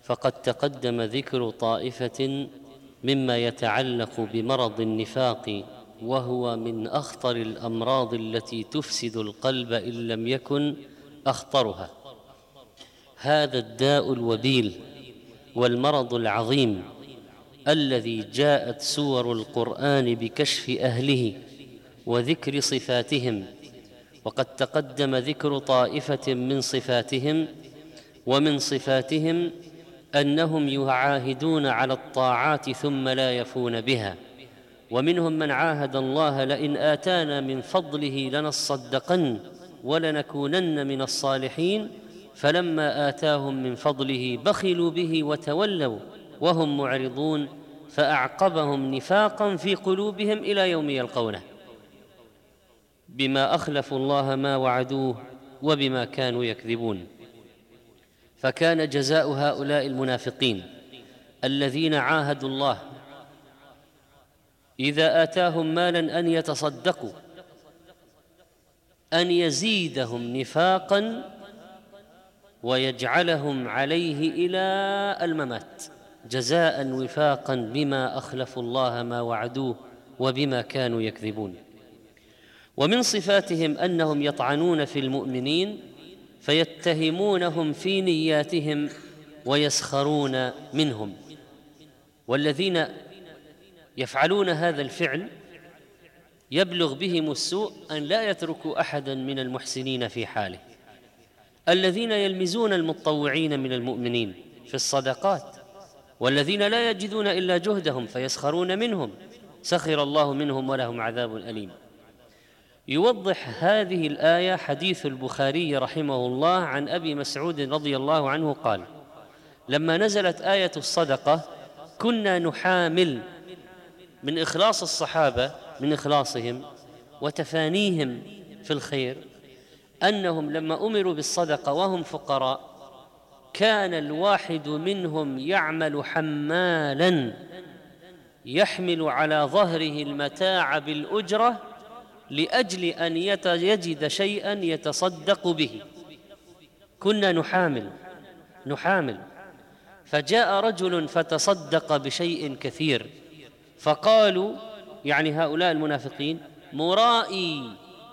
فقد تقدم ذكر طائفة مما يتعلق بمرض النفاق، وهو من أخطر الأمراض التي تفسد القلب إن لم يكن أخطرها. هذا الداء الوبيل والمرض العظيم الذي جاءت سور القرآن بكشف أهله وذكر صفاتهم، وقد تقدم ذكر طائفة من صفاتهم، ومن صفاتهم أنهم يعاهدون على الطاعات ثم لا يفون بها، ومنهم من عاهد الله لئن آتانا من فضله لنصدقن ولنكونن من الصالحين، فلما آتاهم من فضله بخلوا به وتولوا وهم معرضون، فأعقبهم نفاقا في قلوبهم إلى يوم يلقونه بما أخلفوا الله ما وعدوه وبما كانوا يكذبون. فكان جزاء هؤلاء المنافقين الذين عاهدوا الله إذا آتاهم مالا أن يتصدقوا أن يزيدهم نفاقا ويجعلهم عليه إلى الممات، جزاء وفاقا بما أخلفوا الله ما وعدوه وبما كانوا يكذبون. ومن صفاتهم أنهم يطعنون في المؤمنين فيتهمونهم في نياتهم ويسخرون منهم، والذين يفعلون هذا الفعل يبلغ بهم السوء أن لا يتركوا أحدا من المحسنين في حاله. الذين يلمزون المتطوعين من المؤمنين في الصدقات، والذين لا يجدون إلا جهدهم فيسخرون منهم، سخر الله منهم ولهم عذاب أليم. يوضح هذه الآية حديث البخاري رحمه الله عن أبي مسعود رضي الله عنه قال: لما نزلت آية الصدقة كنا نحامل من إخلاص الصحابة، من إخلاصهم وتفانيهم في الخير، أنهم لما أمروا بالصدقة وهم فقراء كان الواحد منهم يعمل حمالا يحمل على ظهره المتاع بالأجرة لأجل أن يجد شيئا يتصدق به. كنا نحامل فجاء رجل فتصدق بشيء كثير، فقالوا يعني هؤلاء المنافقين مرائي،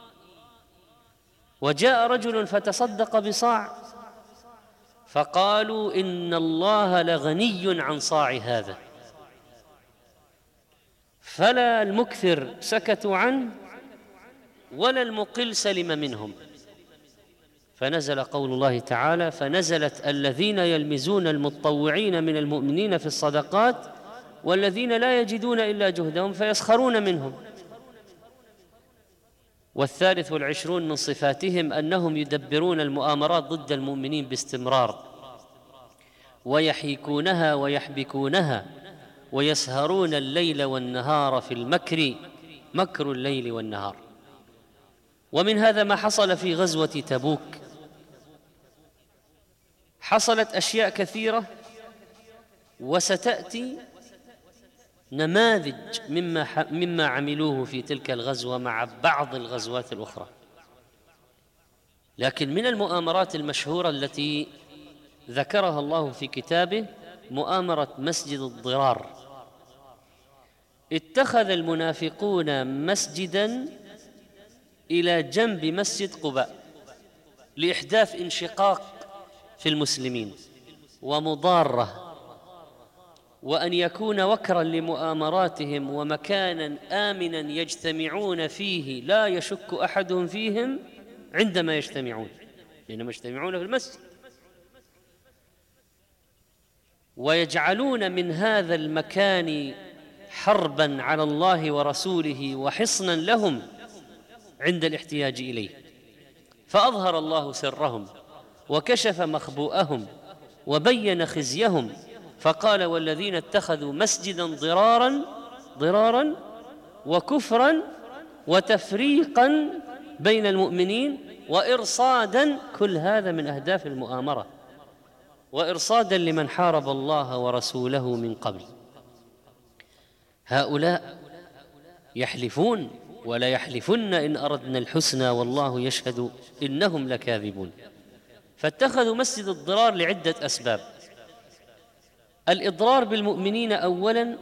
وجاء رجل فتصدق بصاع، فقالوا إن الله لغني عن صاع هذا، فلا المكثر سكتوا عنه ولا المقل سلم منهم. فنزل قول الله تعالى: فنزلت الذين يلمزون المتطوعين من المؤمنين في الصدقات والذين لا يجدون إلا جهدهم فيسخرون منهم. والثالث والعشرون من صفاتهم أنهم يدبرون المؤامرات ضد المؤمنين باستمرار، ويحيكونها ويحبكونها، ويسهرون الليل والنهار في المكر، مكر الليل والنهار. ومن هذا ما حصل في غزوة تبوك. حصلت أشياء كثيرة وستأتي نماذج مما عملوه في تلك الغزوة مع بعض الغزوات الأخرى. لكن من المؤامرات المشهورة التي ذكرها الله في كتابه مؤامرة مسجد الضرار. اتخذ المنافقون مسجداً إلى جنب مسجد قباء لإحداث انشقاق في المسلمين ومضارة، وأن يكون وكراً لمؤامراتهم ومكاناً آمناً يجتمعون فيه لا يشك أحد فيهم عندما يجتمعون، لأنهم يجتمعون في المسجد، ويجعلون من هذا المكان حرباً على الله ورسوله وحصناً لهم عند الاحتياج إليه. فأظهر الله سرهم وكشف مخبوءهم وبين خزيهم، فقال: والذين اتخذوا مسجدا ضرارا وكفرا وتفريقا بين المؤمنين وإرصادا، كل هذا من أهداف المؤامرة، وإرصادا لمن حارب الله ورسوله من قبل. هؤلاء يحلفون ولا يحلفن إن أردنا الحسنى والله يشهد إنهم لكاذبون. فاتخذوا مسجد الضرار لعدة أسباب. الإضرار بالمؤمنين أولا،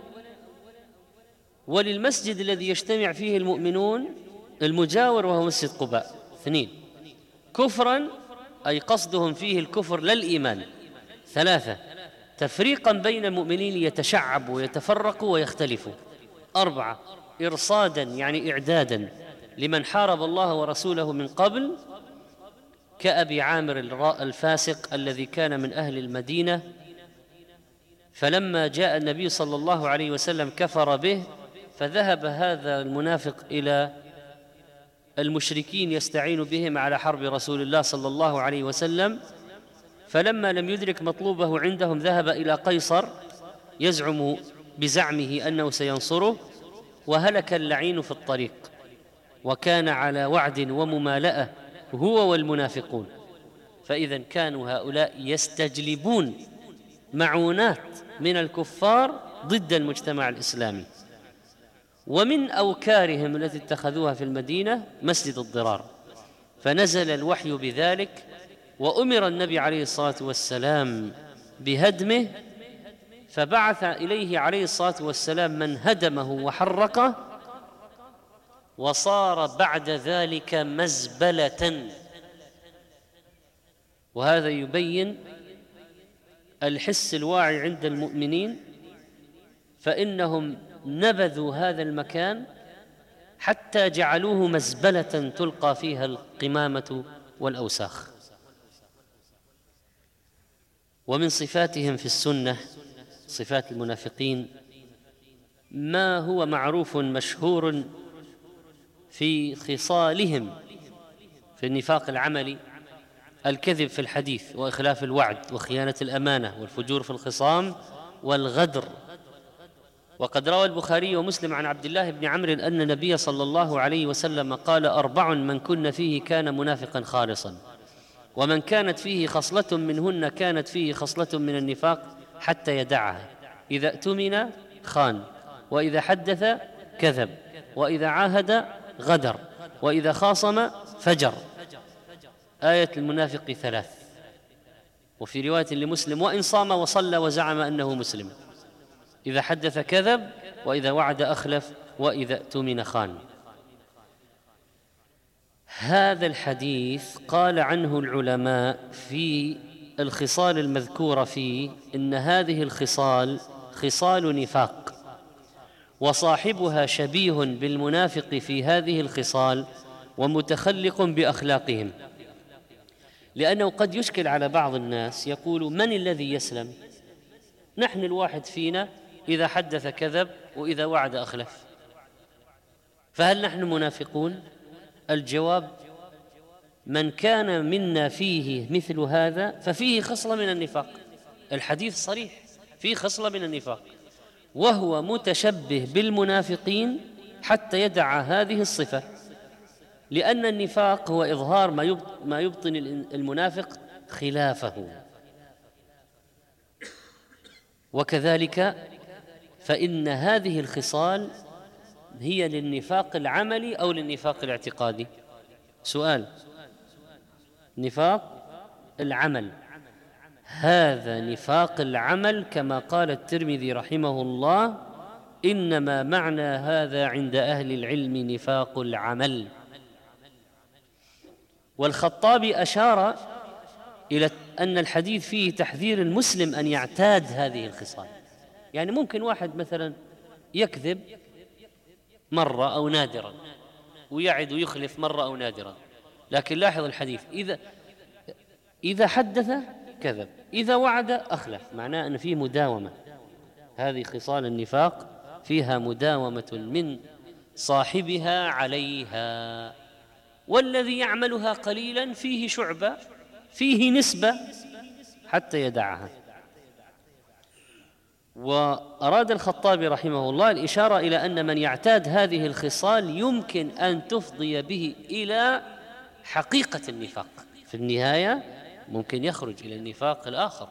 وللمسجد الذي يجتمع فيه المؤمنون المجاور وهو مسجد قباء. 2 كفرا أي قصدهم فيه الكفر لا الإيمان. 3 تفريقا بين المؤمنين يتشعبوا ويتفرقوا ويختلفوا. 4 إرصادا يعني إعدادا لمن حارب الله ورسوله من قبل، كأبي عامر الفاسق الذي كان من أهل المدينة، فلما جاء النبي صلى الله عليه وسلم كفر به، فذهب هذا المنافق إلى المشركين يستعين بهم على حرب رسول الله صلى الله عليه وسلم، فلما لم يدرك مطلوبه عندهم ذهب إلى قيصر يزعم بزعمه أنه سينصره، وهلك اللعين في الطريق، وكان على وعد وممالأة هو والمنافقون. فإذا كانوا هؤلاء يستجلبون معونات من الكفار ضد المجتمع الإسلامي. ومن أوكارهم التي اتخذوها في المدينة مسجد الضرار، فنزل الوحي بذلك، وأمر النبي عليه الصلاة والسلام بهدمه، فبعث إليه عليه الصلاة والسلام من هدمه وحرقه، وصار بعد ذلك مزبلة. وهذا يبين الحس الواعي عند المؤمنين، فإنهم نبذوا هذا المكان حتى جعلوه مزبلة تلقى فيها القمامة والأوساخ. ومن صفاتهم في السنة، صفات المنافقين، ما هو معروف مشهور في خصالهم في النفاق العملي: الكذب في الحديث، وإخلاف الوعد، وخيانة الأمانة، والفجور في الخصام، والغدر. وقد روى البخاري ومسلم عن عبد الله بن عمرو أن النبي صلى الله عليه وسلم قال: 4 من كن فيه كان منافقا خالصا، ومن كانت فيه خصلة منهن كانت فيه خصلة من النفاق حتى يدعها: إذا اؤتمن خان، وإذا حدث كذب، وإذا عاهد غدر، وإذا خاصم فجر. آية المنافق 3. وفي رواية لمسلم: وإن صام وصلى وزعم أنه مسلم، إذا حدث كذب، وإذا وعد أخلف، وإذا اؤتمن خان. هذا الحديث قال عنه العلماء في الخصال المذكورة فيه إن هذه الخصال خصال نفاق، وصاحبها شبيه بالمنافق في هذه الخصال ومتخلق بأخلاقهم. لأنه قد يشكل على بعض الناس، يقول: من الذي يسلم؟ نحن الواحد فينا إذا حدث كذب، وإذا وعد أخلف، فهل نحن منافقون؟ الجواب: من كان منا فيه مثل هذا ففيه خصلة من النفاق. الحديث صريح، فيه خصلة من النفاق، وهو متشبه بالمنافقين حتى يدع هذه الصفة، لأن النفاق هو إظهار ما يبطن المنافق خلافه. وكذلك فإن هذه الخصال هي للنفاق العملي أو للنفاق الاعتقادي؟ سؤال. نفاق العمل، هذا نفاق العمل كما قال الترمذي رحمه الله: إنما معنى هذا عند أهل العلم نفاق العمل. والخطابي أشار إلى أن الحديث فيه تحذير المسلم أن يعتاد هذه الخصال. يعني ممكن واحد مثلا يكذب مرة أو نادرا، ويعد ويخلف مرة أو نادرا، لكن لاحظ الحديث: إذا حدث كذب، إذا وعد أخلف، معناه أن فيه مداومة. هذه خصال النفاق فيها مداومة من صاحبها عليها. والذي يعملها قليلا فيه شعبة، فيه نسبة حتى يدعها. وأراد الخطابي رحمه الله الإشارة إلى أن من يعتاد هذه الخصال يمكن أن تفضي به إلى حقيقة النفاق، في النهاية ممكن يخرج إلى النفاق الآخر.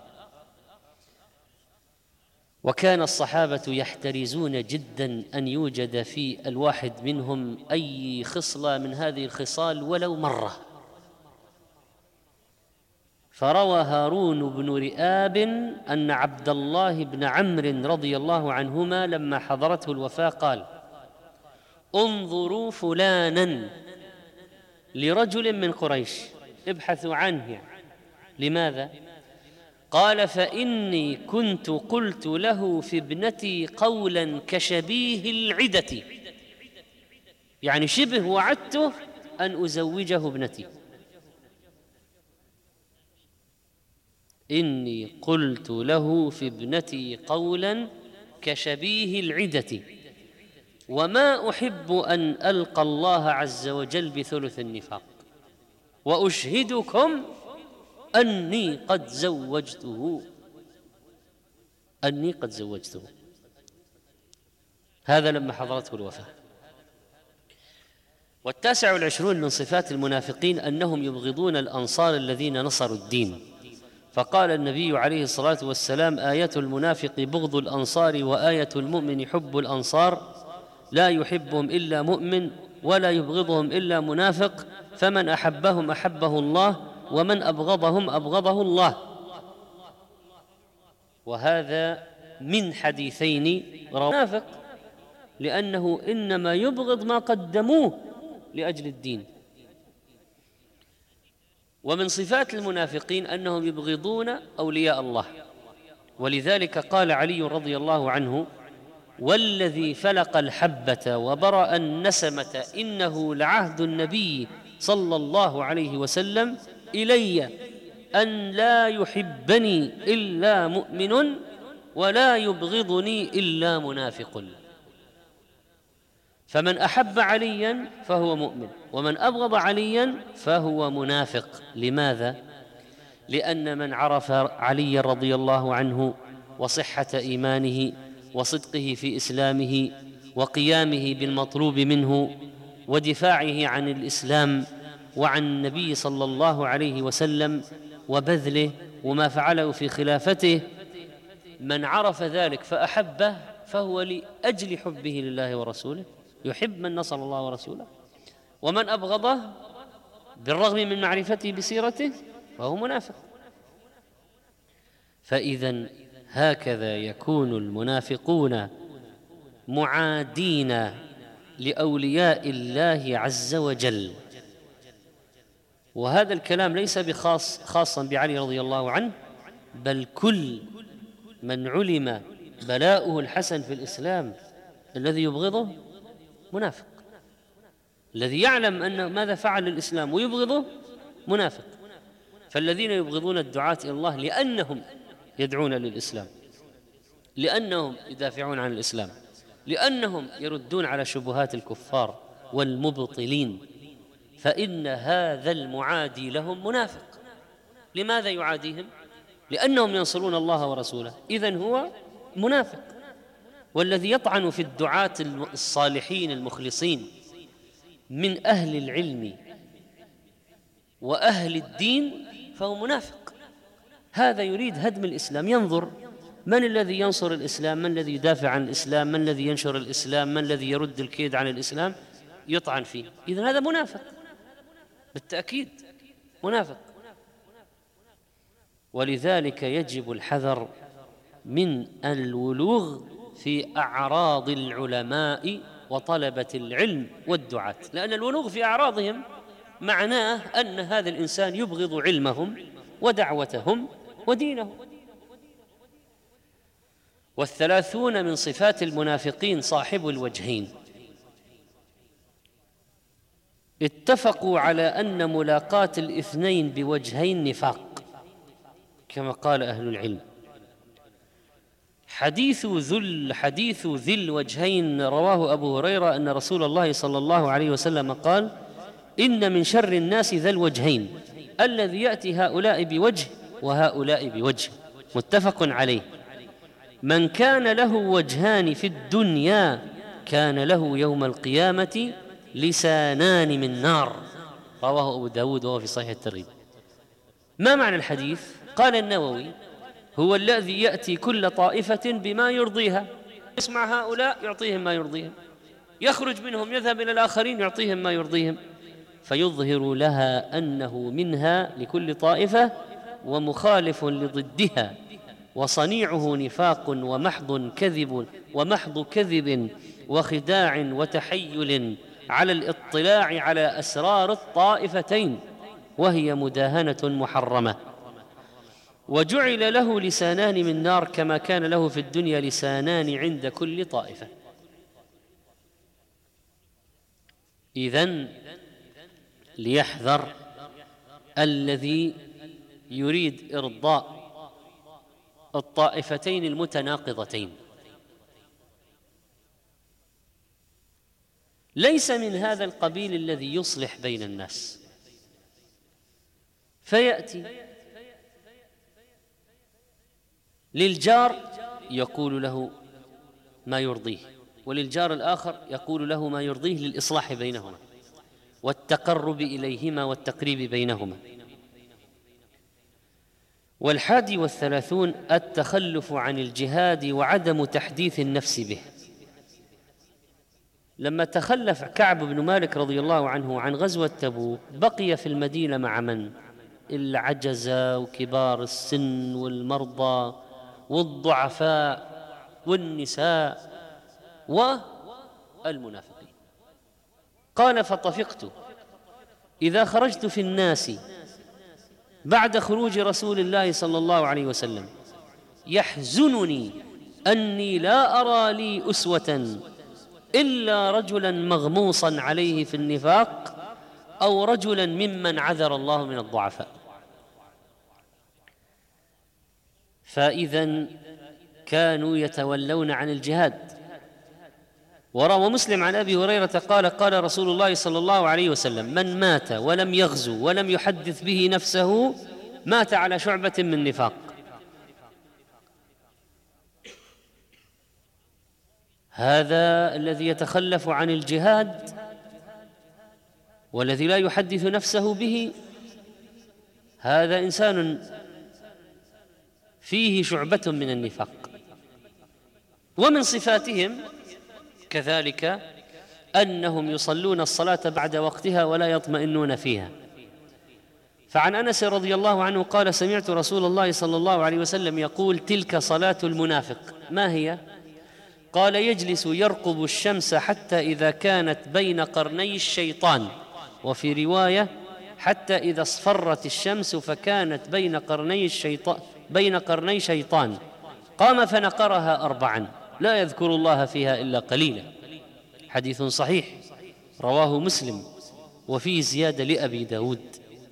وكان الصحابة يحترزون جدا أن يوجد في الواحد منهم أي خصلة من هذه الخصال ولو مرة، فروى هارون بن رئاب أن عبد الله بن عمرو رضي الله عنهما لما حضرته الوفاة قال: انظروا فلانا، لرجل من قريش، ابحثوا عنه يعني. لماذا؟ قال: فإني كنت قلت له في ابنتي قولا كشبيه العدة، يعني شبه وعدته أن أزوجه ابنتي. إني قلت له في ابنتي قولا كشبيه العدة وما أحب أن ألقى الله عز وجل بثلث النفاق، وأشهدكم أني قد زوجته. هذا لما حضرته الوفاة. 29 من صفات المنافقين أنهم يبغضون الأنصار الذين نصروا الدين، فقال النبي عليه الصلاة والسلام: آية المنافق بغض الأنصار، وآية المؤمن حب الأنصار، لا يحبهم إلا مؤمن ولا يبغضهم إلا منافق، فمن أحبهم أحبه الله ومن أبغضهم أبغضه الله. وهذا من حديثين رواه منافق، لأنه إنما يبغض ما قدموه لأجل الدين. ومن صفات المنافقين أنهم يبغضون أولياء الله، ولذلك قال علي رضي الله عنه: والذي فلق الحبة وبرأ النسمة إنه لعهد النبي صلى الله عليه وسلم إلي أن لا يحبني إلا مؤمن ولا يبغضني إلا منافق. فمن أحب عليا فهو مؤمن، ومن أبغض عليا فهو منافق. لماذا؟ لأن من عرف علي رضي الله عنه وصحة إيمانه وصدقه في إسلامه وقيامه بالمطلوب منه ودفاعه عن الإسلام وعن النبي صلى الله عليه وسلم وبذله وما فعله في خلافته، من عرف ذلك فأحبه فهو لأجل حبه لله ورسوله، يحب من نصر الله ورسوله. ومن أبغضه بالرغم من معرفته بسيرته فهو منافق. فإذا هكذا يكون المنافقون معادين لأولياء الله عز وجل. وهذا الكلام ليس خاصا بعلي رضي الله عنه، بل كل من علم بلاؤه الحسن في الإسلام الذي يبغضه منافق، الذي يعلم أن ماذا فعل الإسلام ويبغضه منافق. فالذين يبغضون الدعاة إلى الله لأنهم يدعون للإسلام، لأنهم يدافعون عن الإسلام، لأنهم يردون على شبهات الكفار والمبطلين، فإن هذا المعادي لهم منافق. لماذا يعاديهم؟ لأنهم ينصرون الله ورسوله، إذن هو منافق. والذي يطعن في الدعاة الصالحين المخلصين من أهل العلم وأهل الدين فهو منافق. هذا يريد هدم الإسلام، ينظر من الذي ينصر الإسلام، من الذي يدافع عن الإسلام، من الذي ينشر الإسلام، من الذي يرد الكيد عن الإسلام، يطعن فيه. إذن هذا منافق بالتأكيد، منافق. ولذلك يجب الحذر من الولوغ في أعراض العلماء وطلبة العلم والدعاة، لأن الولوغ في أعراضهم معناه أن هذا الإنسان يبغض علمهم ودعوتهم ودينهم. 30 من صفات المنافقين صاحب الوجهين. اتفقوا على أن ملاقاة الاثنين بوجهين نفاق، كما قال أهل العلم. حديث ذي الوجهين رواه أبو هريرة أن رسول الله صلى الله عليه وسلم قال: إن من شر الناس ذا الوجهين الذي يأتي هؤلاء بوجه وهؤلاء بوجه. متفق عليه. من كان له وجهان في الدنيا كان له يوم القيامة لسانان من نار. رواه أبو داود وهو في صحيح الترغيب. ما معنى الحديث؟ قال النووي: هو الذي يأتي كل طائفة بما يرضيها، يسمع هؤلاء يعطيهم ما يرضيهم، يخرج منهم يذهب إلى الآخرين يعطيهم ما يرضيهم، فيظهر لها أنه منها لكل طائفة ومخالف لضدها، وصنيعه نفاق ومحض كذب وخداع وتحيل على الاطلاع على أسرار الطائفتين، وهي مداهنة محرمة. وجعل له لسانان من نار كما كان له في الدنيا لسانان عند كل طائفة. إذن ليحذر الذي يريد إرضاء الطائفتين المتناقضتين. ليس من هذا القبيل الذي يصلح بين الناس، فيأتي للجار يقول له ما يرضيه، وللجار الآخر يقول له ما يرضيه للإصلاح بينهما والتقرب إليهما والتقريب بينهما. 31 التخلف عن الجهاد وعدم تحديث النفس به. لما تخلف كعب بن مالك رضي الله عنه عن غزوة تبوك بقي في المدينة مع من؟ العجزة وكبار السن والمرضى والضعفاء والنساء والمنافقين. قال فطفقت إذا خرجت في الناس بعد خروج رسول الله صلى الله عليه وسلم يحزنني أني لا أرى لي أسوة إلا رجلا مغموصا عليه في النفاق أو رجلا ممن عذر الله من الضعفاء. فإذا كانوا يتولون عن الجهاد. وروى مسلم عن أبي هريرة قال قال رسول الله صلى الله عليه وسلم من مات ولم يغزو ولم يحدث به نفسه مات على شعبة من نفاق. هذا الذي يتخلف عن الجهاد والذي لا يحدث نفسه به هذا إنسان فيه شعبة من النفاق. ومن صفاتهم كذلك أنهم يصلون الصلاة بعد وقتها ولا يطمئنون فيها. فعن أنس رضي الله عنه قال سمعت رسول الله صلى الله عليه وسلم يقول تلك صلاة المنافق. ما هي؟ قال يجلس يرقب الشمس حتى إذا كانت بين قرني الشيطان، وفي رواية حتى إذا اصفرت الشمس فكانت بين قرني شيطان قام فنقرها 4 لا يذكر الله فيها إلا قليلا. حديث صحيح رواه مسلم وفيه زيادة لأبي داود.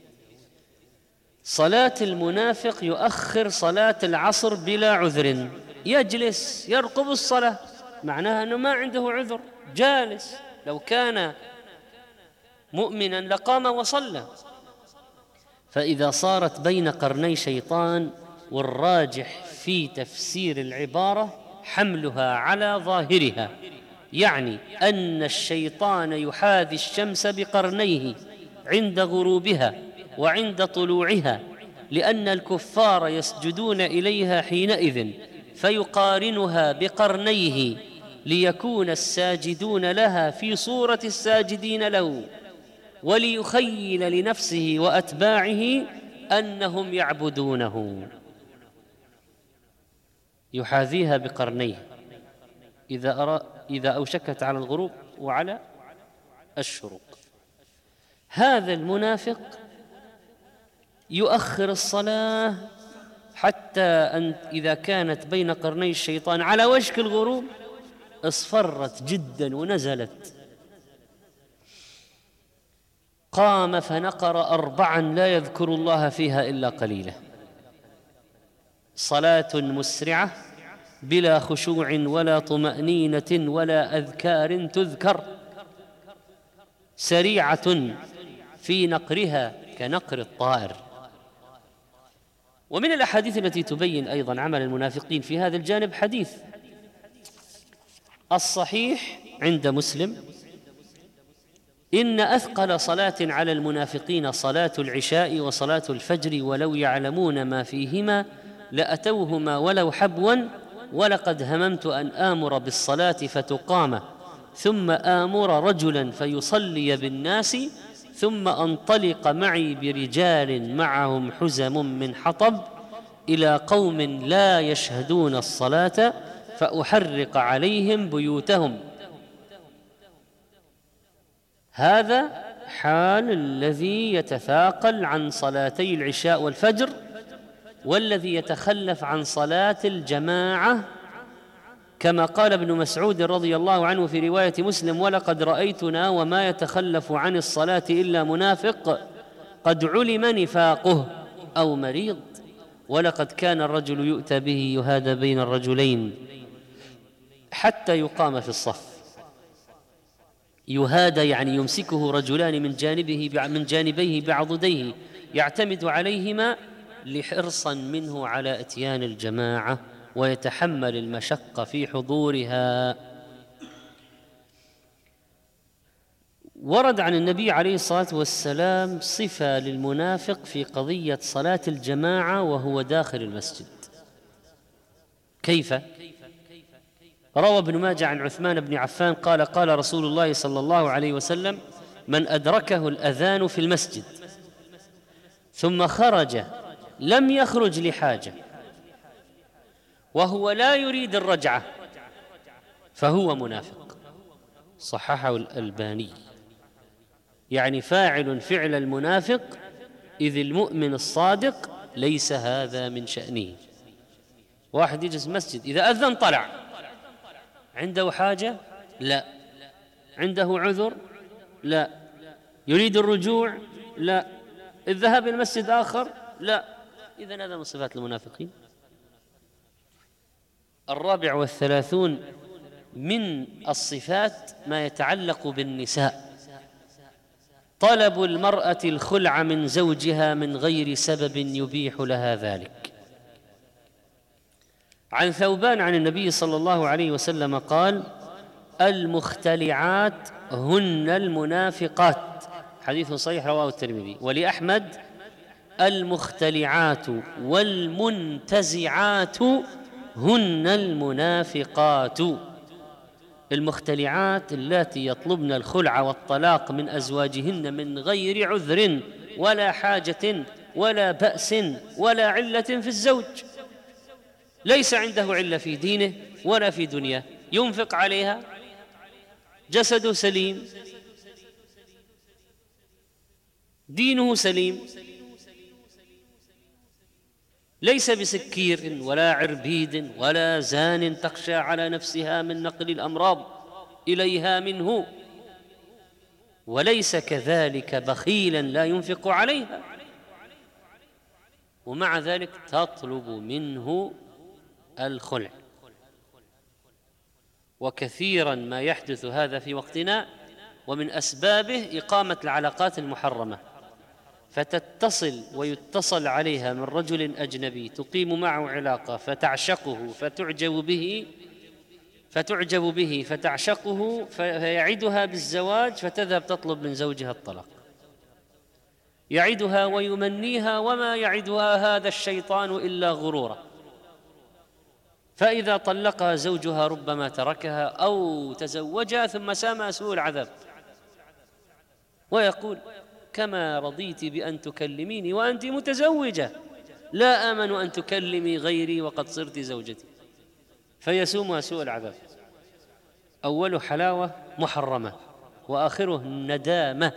صلاة المنافق يؤخر صلاة العصر بلا عذر، يجلس يرقب الصلاة، معناها أنه ما عنده عذر، جالس. لو كان مؤمنا لقام وصلى. فإذا صارت بين قرني شيطان، والراجح في تفسير العبارة حملها على ظاهرها، يعني أن الشيطان يحاذي الشمس بقرنيه عند غروبها وعند طلوعها، لأن الكفار يسجدون إليها حينئذ فيقارنها بقرنيه ليكون الساجدون لها في صورة الساجدين له، وليخيل لنفسه وأتباعه أنهم يعبدونه. يحاذيها بقرنيه إذا أوشكت على الغروب وعلى الشروق. هذا المنافق يؤخر الصلاة حتى أن إذا كانت بين قرني الشيطان على وشك الغروب اصفرت جدا ونزلت، قام فنقر 4 لا يذكر الله فيها إلا قليلا. صلاة مسرعة بلا خشوع ولا طمأنينة ولا أذكار تذكر، سريعة في نقرها كنقر الطائر. ومن الأحاديث التي تبين أيضا عمل المنافقين في هذا الجانب حديث الصحيح عند مسلم إن أثقل صلاة على المنافقين صلاة العشاء وصلاة الفجر ولو يعلمون ما فيهما لأتوهما ولو حبوا، ولقد هممت أن آمر بالصلاة فتقام ثم آمر رجلا فيصلي بالناس ثم أنطلق معي برجال معهم حزم من حطب إلى قوم لا يشهدون الصلاة فأحرق عليهم بيوتهم. هذا حال الذي يتثاقل عن صلاتي العشاء والفجر، والذي يتخلف عن صلاة الجماعة، كما قال ابن مسعود رضي الله عنه في رواية مسلم: ولقد رأيتنا وما يتخلف عن الصلاة إلا منافق قد علم نفاقه أو مريض. ولقد كان الرجل يؤتى به يهادى بين الرجلين حتى يقام في الصف. يهادى يعني يمسكه رجلان من جانبيه بعضديه يعتمد عليهما لحرصا منه على إتيان الجماعة ويتحمل المشقة في حضورها. ورد عن النبي عليه الصلاة والسلام صفة للمنافق في قضية صلاة الجماعة وهو داخل المسجد. كيف؟ روى ابن ماجه عن عثمان بن عفان قال: قال رسول الله صلى الله عليه وسلم: من أدركه الأذان في المسجد ثم خرج لم يخرج لحاجة وهو لا يريد الرجعة فهو منافق. صححه الألباني. يعني فاعل فعل المنافق، إذ المؤمن الصادق ليس هذا من شأنه. واحد يجلس مسجد إذا أذن طلع، عنده حاجة؟ لا. عنده عذر؟ لا. يريد الرجوع؟ لا. الذهاب إلى مسجد آخر؟ لا. إذن هذا من صفات المنافقين. 34 من الصفات ما يتعلق بالنساء: طلب المرأة الخلع من زوجها من غير سبب يبيح لها ذلك. عن ثوبان عن النبي صلى الله عليه وسلم قال: المختلعات هن المنافقات. حديث صحيح رواه الترمذي. ولأحمد: المختلعات والمنتزعات هن المنافقات. المختلعات اللاتي يطلبن الخلع والطلاق من أزواجهن من غير عذر ولا حاجة ولا بأس ولا علة في الزوج، ليس عنده علة في دينه ولا في دنياه، ينفق عليها، جسده سليم، دينه سليم، ليس بسكير ولا عربيد ولا زان تخشى على نفسها من نقل الأمراض إليها منه، وليس كذلك بخيلا لا ينفق عليها، ومع ذلك تطلب منه الخلع. وكثيرا ما يحدث هذا في وقتنا، ومن أسبابه إقامة العلاقات المحرمة، فتتصل ويتصل عليها من رجل أجنبي تقيم معه علاقة فتعشقه فتعجب به فتعشقه فيعدها بالزواج، فتذهب تطلب من زوجها الطلاق، يعدها ويمنيها وما يعدها هذا الشيطان إلا غرورا، فإذا طلقها زوجها ربما تركها أو تزوجها ثم سامها سوء العذاب، ويقول: كما رضيت بأن تكلميني وأنت متزوجة، لا آمن أن تكلمي غيري وقد صرت زوجتي، فيسومها سوء العذاب. أول حلاوة محرمة وآخره ندامة.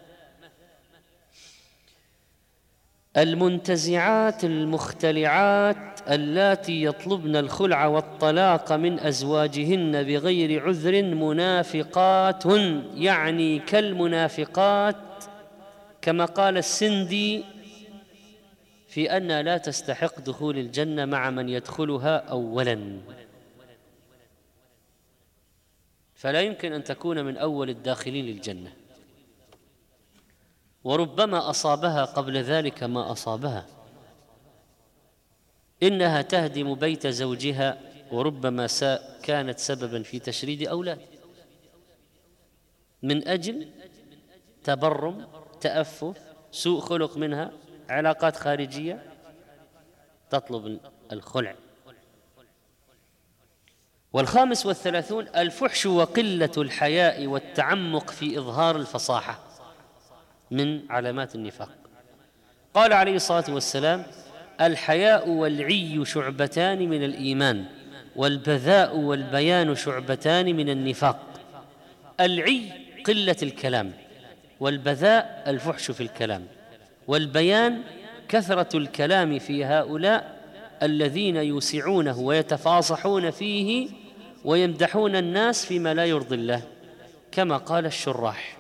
المنتزعات المختلعات اللاتي يطلبن الخلع والطلاق من أزواجهن بغير عذر منافقات، يعني كالمنافقات، كما قال السندي في أنها لا تستحق دخول الجنة مع من يدخلها أولا، فلا يمكن أن تكون من أول الداخلين للجنة، وربما أصابها قبل ذلك ما أصابها. إنها تهدم بيت زوجها، وربما كانت سببا في تشريد أولاد من أجل تبرم، تأفف، سوء خلق منها، علاقات خارجية، تطلب الخلع. 35 الفحش وقلة الحياء والتعمق في إظهار الفصاحة. من علامات النفاق. قال عليه الصلاة والسلام: الحياء والعي شعبتان من الإيمان، والبذاء والبيان شعبتان من النفاق. العي قلة الكلام، والبذاء الفحش في الكلام، والبيان كثرة الكلام في هؤلاء الذين يوسعونه ويتفاصحون فيه ويمدحون الناس فيما لا يرضي الله، كما قال الشراح: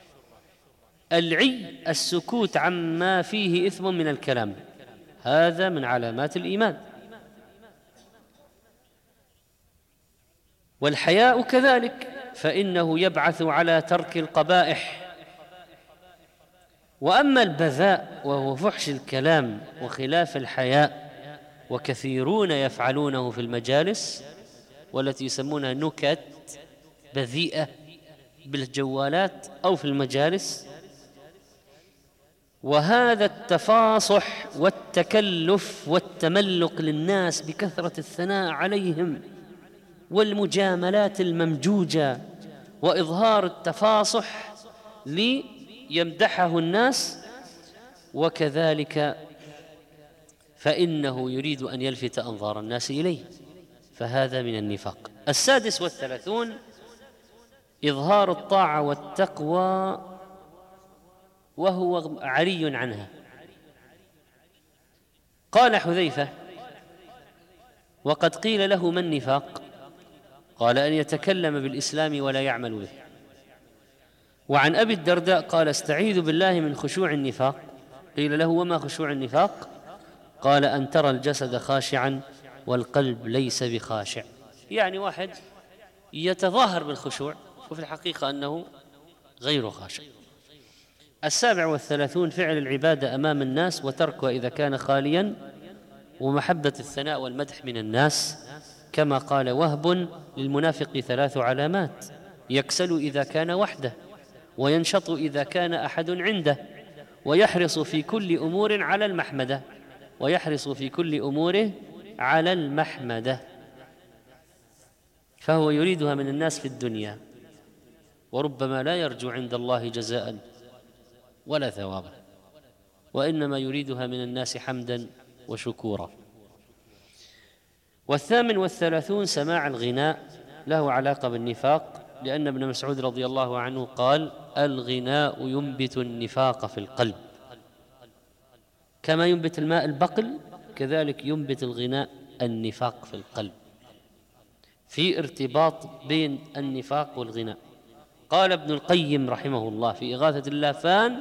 العي السكوت عما فيه إثم من الكلام، هذا من علامات الإيمان. والحياء كذلك، فإنه يبعث على ترك القبائح. وأما البذاء وهو فحش الكلام وخلاف الحياء، وكثيرون يفعلونه في المجالس، والتي يسمونها نكت بذيئة بالجوالات أو في المجالس، وهذا التفاصح والتكلف والتملق للناس بكثرة الثناء عليهم والمجاملات الممجوجة وإظهار التفاصح ليمدحه الناس، وكذلك فإنه يريد أن يلفت أنظار الناس إليه، فهذا من النفاق. 36 إظهار الطاعة والتقوى وهو عري عنها. قال حذيفة: وقد قيل له: ما النفاق؟ قال: أن يتكلم بالإسلام ولا يعمل به. وعن أبي الدرداء قال: استعيذ بالله من خشوع النفاق. قيل له: وما خشوع النفاق؟ قال: أن ترى الجسد خاشعا والقلب ليس بخاشع. يعني واحد يتظاهر بالخشوع وفي الحقيقة أنه غير خاشع. 37 فعل العبادة أمام الناس وتركها إذا كان خاليا، ومحبة الثناء والمدح من الناس، كما قال وهب: للمنافق 3 علامات: يكسل إذا كان وحده، وينشط إذا كان أحد عنده، ويحرص في كل أمور على المحمدة. ويحرص في كل أموره على المحمدة، فهو يريدها من الناس في الدنيا، وربما لا يرجو عند الله جزاء ولا ثوابا، وإنما يريدها من الناس حمدا وشكورا. 38 سماع الغناء له علاقة بالنفاق، لأن ابن مسعود رضي الله عنه قال: الغناء ينبت النفاق في القلب، كما ينبت الماء البقل كذلك ينبت الغناء النفاق في القلب، في ارتباط بين النفاق والغناء. قال ابن القيم رحمه الله في إغاثة اللافان: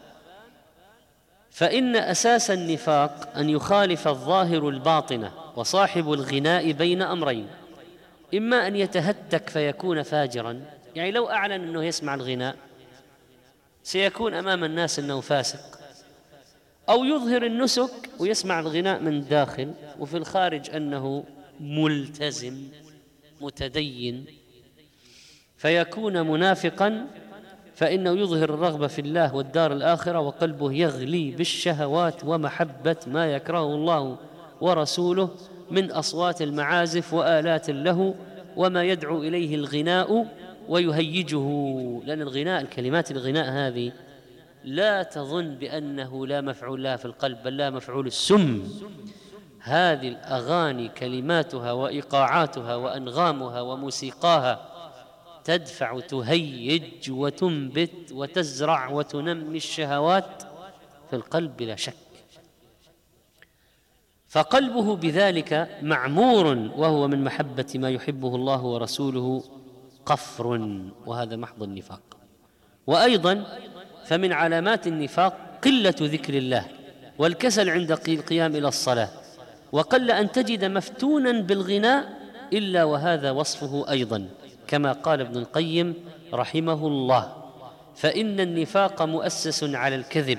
فإن أساس النفاق أن يخالف الظاهر الباطنة، وصاحب الغناء بين أمرين: إما أن يتهتك فيكون فاجرا، يعني لو أعلن أنه يسمع الغناء سيكون أمام الناس أنه فاسق، أو يظهر النسك ويسمع الغناء من داخل وفي الخارج أنه ملتزم متدين، فيكون منافقا، فإنه يظهر الرغبة في الله والدار الآخرة، وقلبه يغلي بالشهوات ومحبة ما يكرهه الله ورسوله من أصوات المعازف وآلات له وما يدعو إليه الغناء ويهيجه. لأن الغناء، الكلمات الغناء هذه لا تظن بأنه لا مفعول لها في القلب، بل لا مفعول السم. هذه الأغاني كلماتها وإيقاعاتها وأنغامها وموسيقاها تدفع تهيج وتنبت وتزرع وتنمي الشهوات في القلب بلا شك، فقلبه بذلك معمور، وهو من محبة ما يحبه الله ورسوله قفر، وهذا محض النفاق. وأيضا فمن علامات النفاق قلة ذكر الله والكسل عند القيام إلى الصلاة، وقل أن تجد مفتونا بالغناء إلا وهذا وصفه أيضا، كما قال ابن القيم رحمه الله: فإن النفاق مؤسس على الكذب،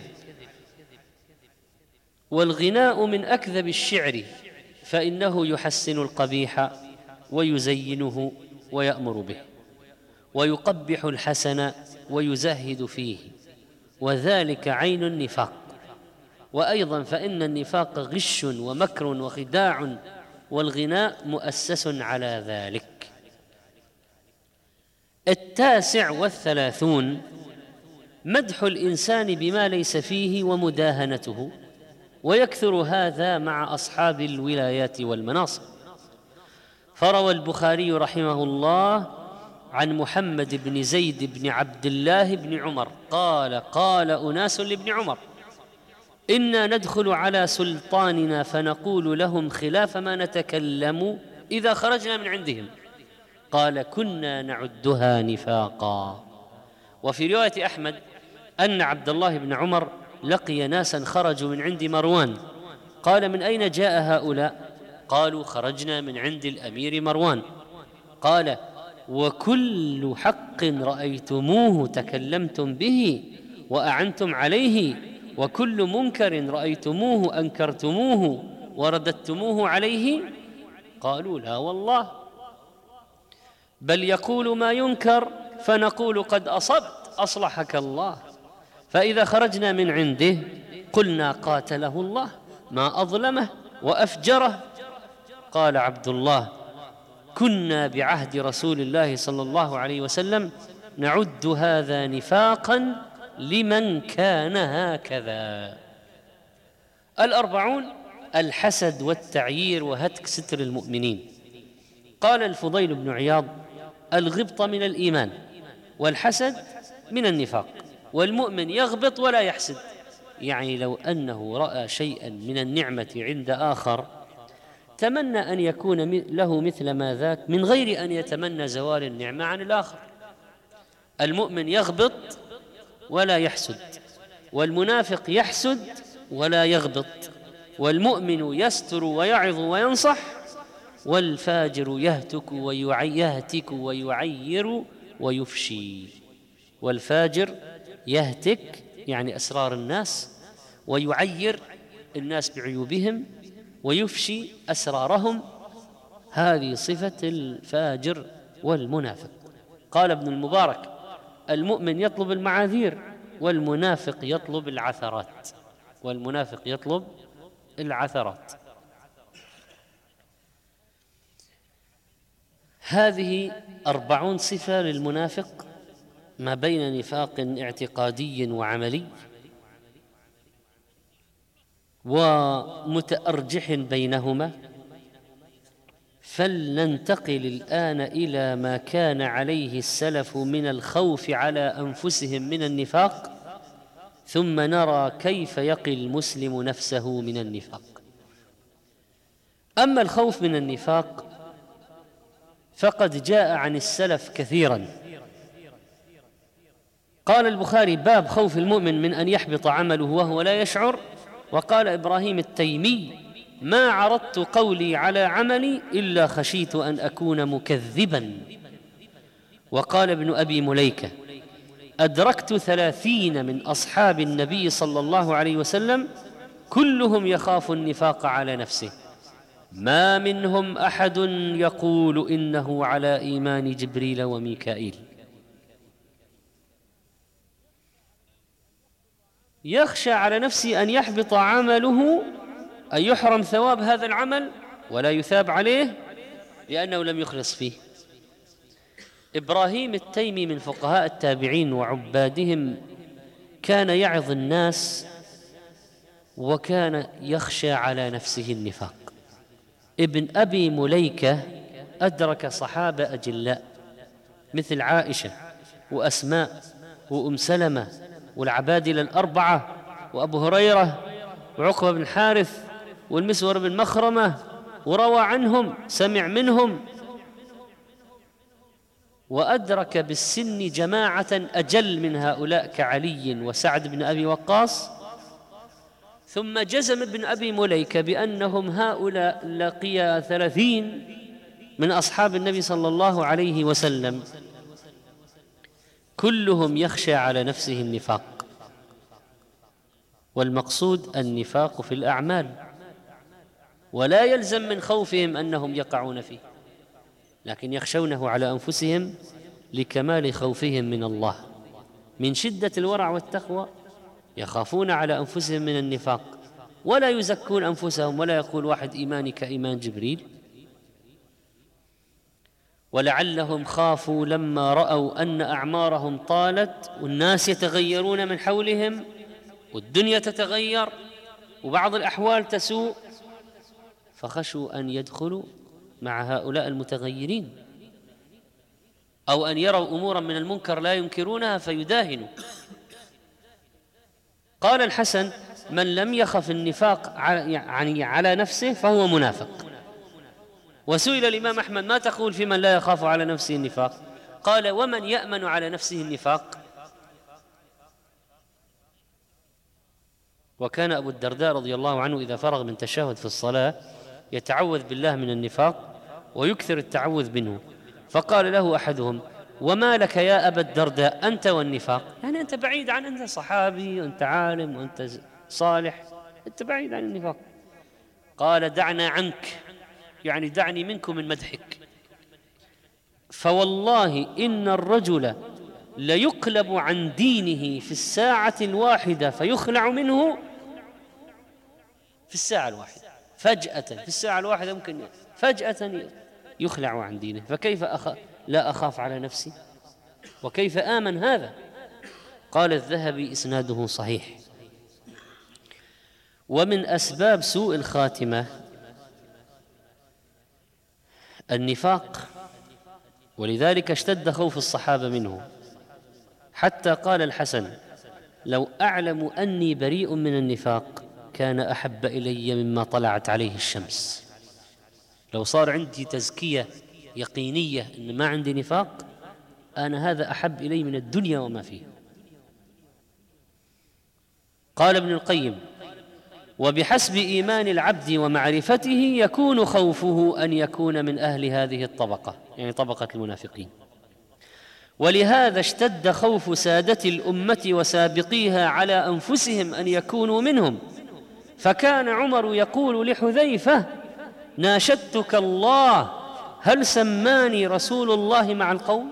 والغناء من أكذب الشعر، فإنه يحسن القبيح ويزينه ويأمر به، ويقبح الحسن ويزهد فيه، وذلك عين النفاق. وأيضا فإن النفاق غش ومكر وخداع، والغناء مؤسس على ذلك. 39 مدح الإنسان بما ليس فيه ومداهنته، ويكثر هذا مع أصحاب الولايات والمناصب. فروى البخاري رحمه الله عن محمد بن زيد بن عبد الله بن عمر قال أناس لابن عمر: إنا ندخل على سلطاننا فنقول لهم خلاف ما نتكلم إذا خرجنا من عندهم. قال: كنا نعدها نفاقا. وفي رواية أحمد أن عبد الله بن عمر لقي ناسا خرجوا من عند مروان، قال: من أين جاء هؤلاء؟ قالوا: خرجنا من عند الأمير مروان. قال: وكل حق رأيتموه تكلمتم به وأعنتم عليه، وكل منكر رأيتموه أنكرتموه ورددتموه عليه؟ قالوا: لا والله، بل يقول ما ينكر فنقول قد أصبت أصلحك الله، فإذا خرجنا من عنده قلنا قاتله الله ما أظلمه وأفجره. قال عبد الله: كنا بعهد رسول الله صلى الله عليه وسلم نعد هذا نفاقا لمن كان هكذا. 40 الحسد والتعيير وهتك ستر المؤمنين. قال الفضيل بن عياض: الغبطة من الإيمان، والحسد من النفاق، والمؤمن يغبط ولا يحسد. يعني لو أنه رأى شيئا من النعمة عند آخر تمنى أن يكون له مثل ما ذاك من غير أن يتمنى زوال النعمة عن الآخر. المؤمن يغبط ولا يحسد، والمنافق يحسد ولا يغبط، والمؤمن يستر ويعظ وينصح، والفاجر يهتك ويعير ويفشي. والفاجر يهتك يعني أسرار الناس، ويعير الناس بعيوبهم، ويفشي أسرارهم. هذه صفة الفاجر والمنافق. قال ابن المبارك: المؤمن يطلب المعاذير، والمنافق يطلب العثرات. والمنافق يطلب العثرات. هذه 40 صفة للمنافق، ما بين نفاق اعتقادي وعملي ومتأرجح بينهما. فلننتقل الآن إلى ما كان عليه السلف من الخوف على أنفسهم من النفاق، ثم نرى كيف يقي المسلم نفسه من النفاق. أما الخوف من النفاق فقد جاء عن السلف كثيرا. قال البخاري: باب خوف المؤمن من أن يحبط عمله وهو لا يشعر. وقال إبراهيم التيمي: ما عرضت قولي على عملي إلا خشيت أن أكون مكذبا. وقال ابن أبي مليكة: أدركت 30 من أصحاب النبي صلى الله عليه وسلم كلهم يخاف النفاق على نفسه، ما منهم أحد يقول إنه على إيمان جبريل وميكائيل. يخشى على نفسه أن يحبط عمله، أن يحرم ثواب هذا العمل ولا يثاب عليه لأنه لم يخلص فيه. إبراهيم التيمي من فقهاء التابعين وعبادهم كان يعظ الناس، وكان يخشى على نفسه النفاق. ابن أبي مليكة أدرك صحابة أجلاء مثل عائشة وأسماء وأم سلمة والعبادلة 4 وأبو هريرة وعقبة بن حارث والمسور بن مخرمة، وروى عنهم، سمع منهم. وأدرك بالسن جماعة أجل من هؤلاء كعلي وسعد بن أبي وقاص. ثم جزم ابن أبي مليكة بأنهم هؤلاء لقيا 30 من أصحاب النبي صلى الله عليه وسلم كلهم يخشى على نفسه النفاق. والمقصود النفاق في الأعمال، ولا يلزم من خوفهم أنهم يقعون فيه، لكن يخشونه على أنفسهم لكمال خوفهم من الله. من شدة الورع والتقوى يخافون على أنفسهم من النفاق، ولا يزكون أنفسهم، ولا يقول واحد إيماني كإيمان جبريل. ولعلهم خافوا لما رأوا أن أعمارهم طالت والناس يتغيرون من حولهم والدنيا تتغير وبعض الأحوال تسوء، فخشوا أن يدخلوا مع هؤلاء المتغيرين، أو أن يروا أمورا من المنكر لا ينكرونها فيداهنوا. قال الحسن: من لم يخف النفاق على نفسه فهو منافق. وسئل الإمام أحمد: ما تقول في من لا يخاف على نفسه النفاق؟ قال: ومن يأمن على نفسه النفاق؟ وكان أبو الدرداء رضي الله عنه إذا فرغ من تشهد في الصلاة يتعوذ بالله من النفاق ويكثر التعوذ منه، فقال له أحدهم: وما لك يا أبا الدرداء أنت والنفاق؟ يعني أنت بعيد عن، أنت صحابي وأنت عالم وأنت صالح، أنت بعيد عن النفاق. قال: دعنا عنك، يعني دعني منك من مدحك، فوالله إن الرجل ليقلب عن دينه في الساعة الواحدة فيخلع منه في الساعة الواحدة، فجأة في الساعة الواحدة ممكن فجأة يخلع عن دينه، فكيف لا أخاف على نفسي؟ وكيف آمن هذا؟ قال الذهبي: إسناده صحيح. ومن أسباب سوء الخاتمة النفاق، ولذلك اشتد خوف الصحابة منه، حتى قال الحسن: لو أعلم أني بريء من النفاق كان أحب إلي مما طلعت عليه الشمس. لو صار عندي تزكية يقينية أن ما عندي نفاق، أنا هذا أحب إلي من الدنيا وما فيها. قال ابن القيم: وبحسب إيمان العبد ومعرفته يكون خوفه أن يكون من أهل هذه الطبقة، يعني طبقة المنافقين. ولهذا اشتد خوف سادة الأمة وسابقيها على أنفسهم أن يكونوا منهم، فكان عمر يقول لحذيفة: ناشدتك الله هل سماني رسول الله مع القوم؟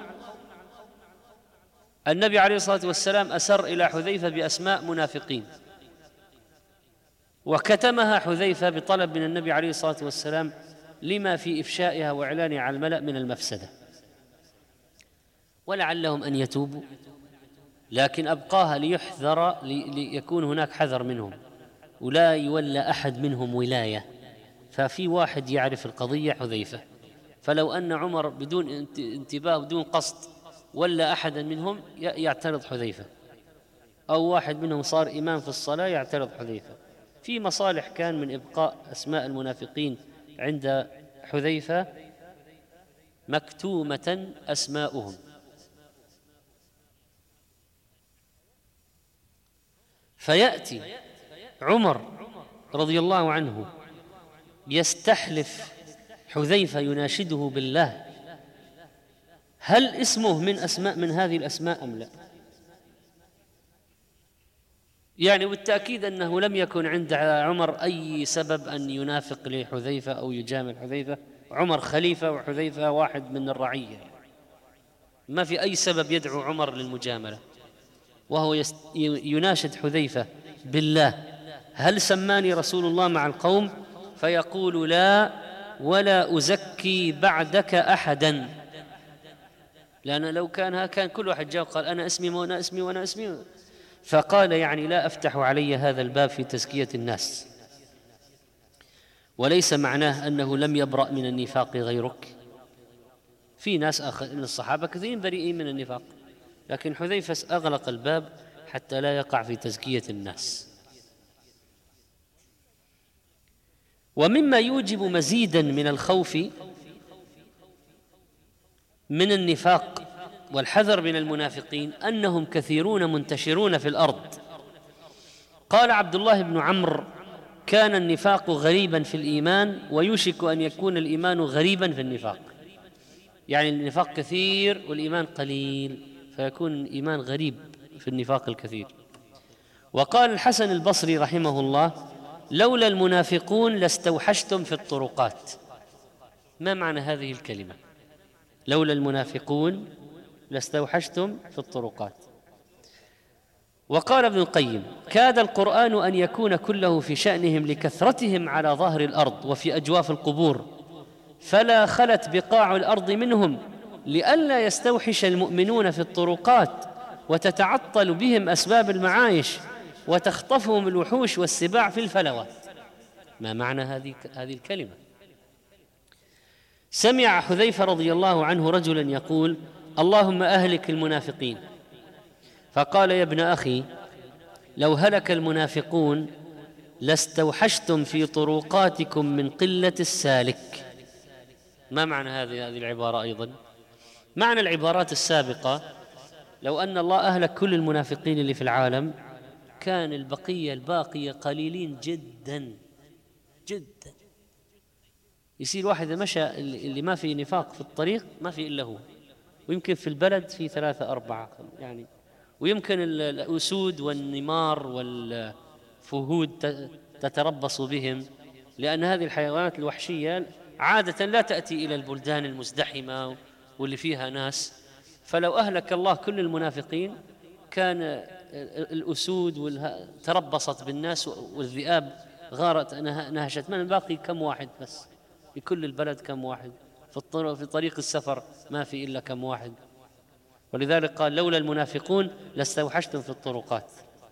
النبي عليه الصلاة والسلام أسر إلى حذيفة بأسماء منافقين، وكتمها حذيفة بطلب من النبي عليه الصلاة والسلام لما في إفشائها وإعلانها على الملأ من المفسدة، ولعلهم أن يتوبوا، لكن أبقاها ليحذر، ليكون هناك حذر منهم ولا يولى أحد منهم ولاية. ففي واحد يعرف القضية حذيفة، فلو أن عمر بدون انتباه بدون قصد ولا أحدا منهم يعترض حذيفة، أو واحد منهم صار إمام في الصلاة يعترض حذيفة. في مصالح كان من إبقاء أسماء المنافقين عند حذيفة مكتومة أسماؤهم. فيأتي عمر رضي الله عنه يستحلف حذيفة يناشده بالله، هل اسمه من هذه الأسماء أم لا؟ يعني بالتأكيد أنه لم يكن عند عمر أي سبب أن ينافق لحذيفة أو يجامل حذيفة. عمر خليفة وحذيفة واحد من الرعية، ما في أي سبب يدعو عمر للمجاملة، وهو يناشد حذيفة بالله: هل سماني رسول الله مع القوم؟ فيقول: لا، ولا أزكي بعدك أحدا. لأن لو كان كل واحد جاء وقال أنا اسمي وأنا اسمي وأنا اسمي، فقال يعني لا أفتح علي هذا الباب في تزكية الناس. وليس معناه أنه لم يبرأ من النفاق غيرك، في ناس من الصحابة كثيرين بريئين من النفاق، لكن حذيفة أغلق الباب حتى لا يقع في تزكية الناس. ومما يوجب مزيدا من الخوف من النفاق والحذر من المنافقين أنهم كثيرون منتشرون في الأرض. قال عبد الله بن عمرو: كان النفاق غريبا في الإيمان ويوشك أن يكون الإيمان غريبا في النفاق. يعني النفاق كثير والإيمان قليل، فيكون الإيمان غريب في النفاق الكثير. وقال الحسن البصري رحمه الله: لولا المنافقون لاستوحشتم في الطرقات. ما معنى هذه الكلمة؟ لولا المنافقون لاستوحشتم في الطرقات. وقال ابن القيم: كاد القرآن أن يكون كله في شأنهم لكثرتهم على ظهر الأرض وفي أجواف القبور، فلا خلت بقاع الأرض منهم لئلا يستوحش المؤمنون في الطرقات وتتعطل بهم أسباب المعايش وتخطفهم الوحوش والسباع في الفلوات. ما معنى هذه الكلمة؟ سمع حذيفة رضي الله عنه رجلا يقول: اللهم أهلك المنافقين. فقال: يا ابن أخي، لو هلك المنافقون لاستوحشتم في طرقاتكم من قلة السالك. ما معنى هذه العبارة أيضا؟ معنى العبارات السابقة: لو أن الله أهلك كل المنافقين اللي في العالم كان الباقية قليلين جدا جدا. يصير واحد مشى اللي ما في نفاق في الطريق ما في إلا هو، ويمكن في البلد في 3 4 يعني، ويمكن الأسود والنمار والفهود تتربص بهم، لأن هذه الحيوانات الوحشية عادة لا تأتي إلى البلدان المزدحمة واللي فيها ناس. فلو أهلك الله كل المنافقين كان الأسود تربصت بالناس والذئاب غارت نهشت، من الباقي كم واحد بس في كل البلد، كم واحد في طريق السفر ما في إلا كم واحد. ولذلك قال: لولا المنافقون لاستوحشتم في الطرقات.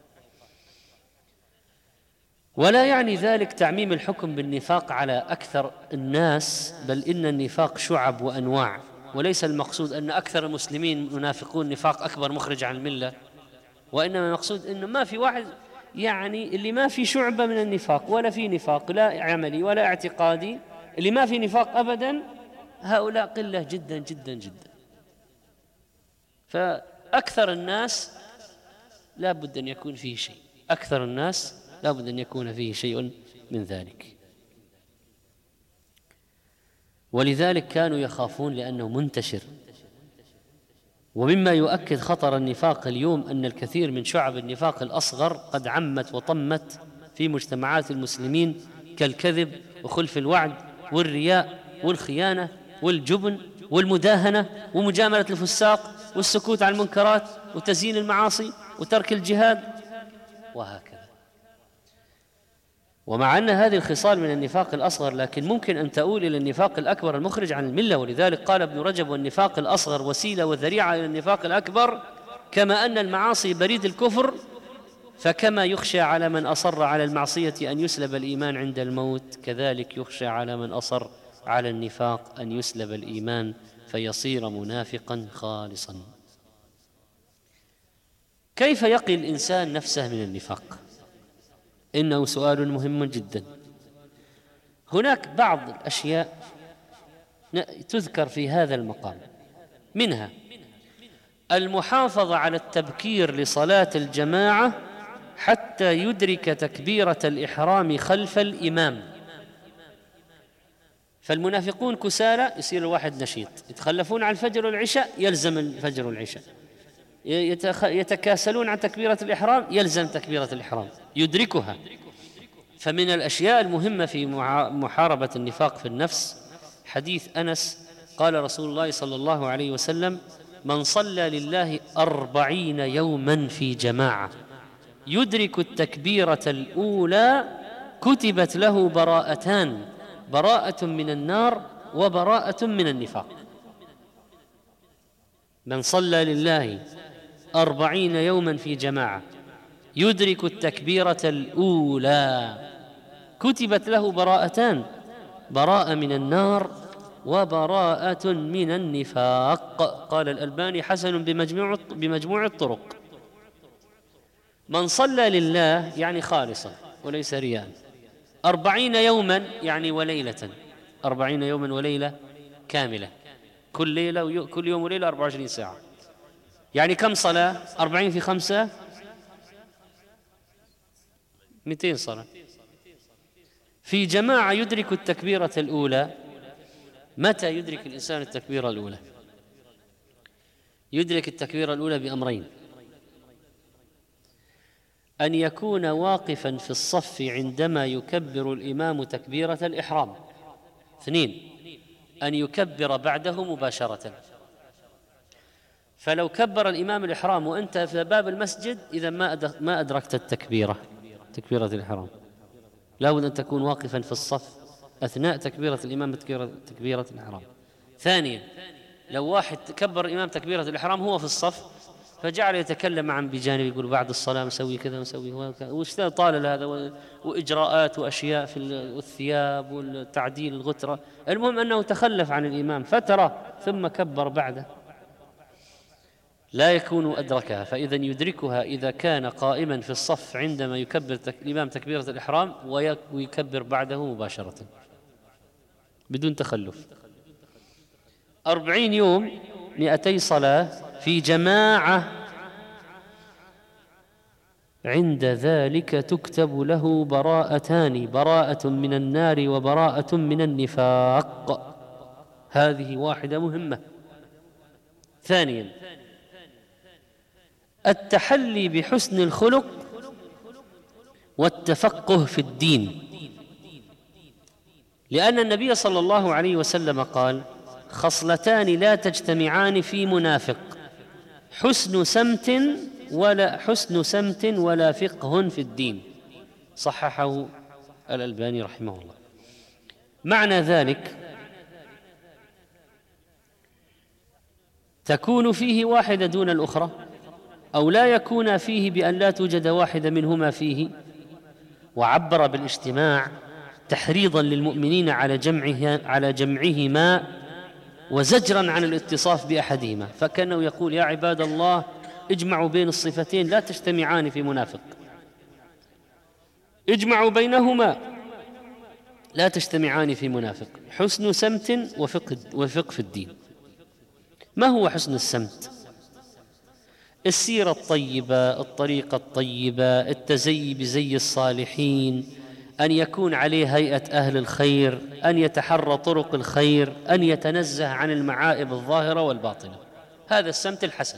ولا يعني ذلك تعميم الحكم بالنفاق على أكثر الناس، بل إن النفاق شعب وأنواع، وليس المقصود أن أكثر المسلمين منافقون نفاق أكبر مخرج عن الملة، وإنما المقصود أنه ما في واحد يعني اللي ما في شعبة من النفاق، ولا في نفاق لا عملي ولا اعتقادي، اللي ما في نفاق أبدا، هؤلاء قلة جدا جدا جدا. فأكثر الناس لا بد أن يكون فيه شيء، أكثر الناس لا بد أن يكون فيه شيء من ذلك. ولذلك كانوا يخافون لأنه منتشر. ومما يؤكد خطر النفاق اليوم أن الكثير من شعب النفاق الأصغر قد عمت وطمت في مجتمعات المسلمين، كالكذب وخلف الوعد والرياء والخيانة والجبن والمداهنة ومجاملة الفساق والسكوت عن المنكرات وتزيين المعاصي وترك الجهاد وهكذا. ومع أن هذه الخصال من النفاق الأصغر، لكن ممكن أن تؤول إلى النفاق الأكبر المخرج عن الملة. ولذلك قال ابن رجب: والنفاق الأصغر وسيلة وذريعة إلى النفاق الأكبر، كما أن المعاصي بريد الكفر، فكما يخشى على من أصر على المعصية أن يسلب الإيمان عند الموت، كذلك يخشى على من أصر على النفاق أن يسلب الإيمان فيصير منافقا خالصا. كيف يقي الإنسان نفسه من النفاق؟ إنه سؤال مهم جدا. هناك بعض الأشياء تذكر في هذا المقام، منها المحافظة على التبكير لصلاة الجماعة حتى يدرك تكبيرة الإحرام خلف الإمام. فالمنافقون كسالى، يصير الواحد نشيط، يتخلفون عن الفجر والعشاء، يلزم الفجر والعشاء، يتكاسلون عن تكبيرة الإحرام، يلزم تكبيرة الإحرام، يدركها. فمن الأشياء المهمة في محاربة النفاق في النفس حديث أنس قال رسول الله صلى الله عليه وسلم: من صلى لله 40 يوما في جماعة يدرك التكبيرة الأولى كتبت له براءتان: براءة من النار وبراءة من النفاق. من صلى لله 40 يوما في جماعة يدرك التكبيرة الأولى كتبت له براءتان: براءة من النار وبراءة من النفاق. قال الألباني: حسن بمجموع الطرق. من صلى لله يعني خالصا وليس رياء، 40 يوما يعني وليلة، 40 يوما وليلة كاملة، كل يوم وليلة 24 ساعة، يعني كم صلاة؟ 40 في 5 200 صلاة. في جماعة يدرك التكبيرة الأولى. متى يدرك الإنسان التكبيرة الأولى؟ يدرك التكبيرة الأولى بأمرين: أن يكون واقفا في الصف عندما يكبر الإمام تكبيرة الإحرام. 2، أن يكبر بعده مباشرة. فلو كبر الإمام الإحرام وأنت في باب المسجد، إذا ما أدركت تكبيرة الإحرام. لا بد أن تكون واقفا في الصف أثناء تكبيرة الإمام تكبيرة الإحرام. ثانيا، لو واحد كبر الإمام تكبيرة الإحرام هو في الصف فجعل يتكلم عن بجانب، يقول بعد الصلاة مسوي كذا مسوي كذا، طال هذا، وإجراءات وأشياء في الثياب والتعديل الغترة. المهم أنه تخلف عن الإمام فترة ثم كبر بعده، لا يكون أدركها. فإذا يدركها إذا كان قائما في الصف عندما يكبر الإمام تكبيرة الإحرام ويكبر بعده مباشرة بدون تخلف. 40 يوم 200 صلاة في جماعة، عند ذلك تكتب له براءتان، براءة من النار وبراءة من النفاق. هذه واحدة مهمة. ثانيا التحلي بحسن الخلق والتفقه في الدين، لأن النبي صلى الله عليه وسلم قال: خصلتان لا تجتمعان في منافق، حسن سمت ولا فقه في الدين. صححه الألباني رحمه الله. معنى ذلك تكون فيه واحدة دون الأخرى، أو لا يكون فيه بأن لا توجد واحدة منهما فيه. وعبر بالاجتماع تحريضا للمؤمنين على جمعهما وزجرا عن الاتصاف بأحدهما، فكأنه يقول: يا عباد الله اجمعوا بين الصفتين لا تجتمعان في منافق، اجمعوا بينهما لا تجتمعان في منافق، حسن سمت وفقه في الدين. ما هو حسن السمت؟ السيرة الطيبة، الطريقة الطيبة، التزي بزي الصالحين، أن يكون عليه هيئة أهل الخير، أن يتحرى طرق الخير، أن يتنزه عن المعائب الظاهرة والباطنة. هذا السمت الحسن.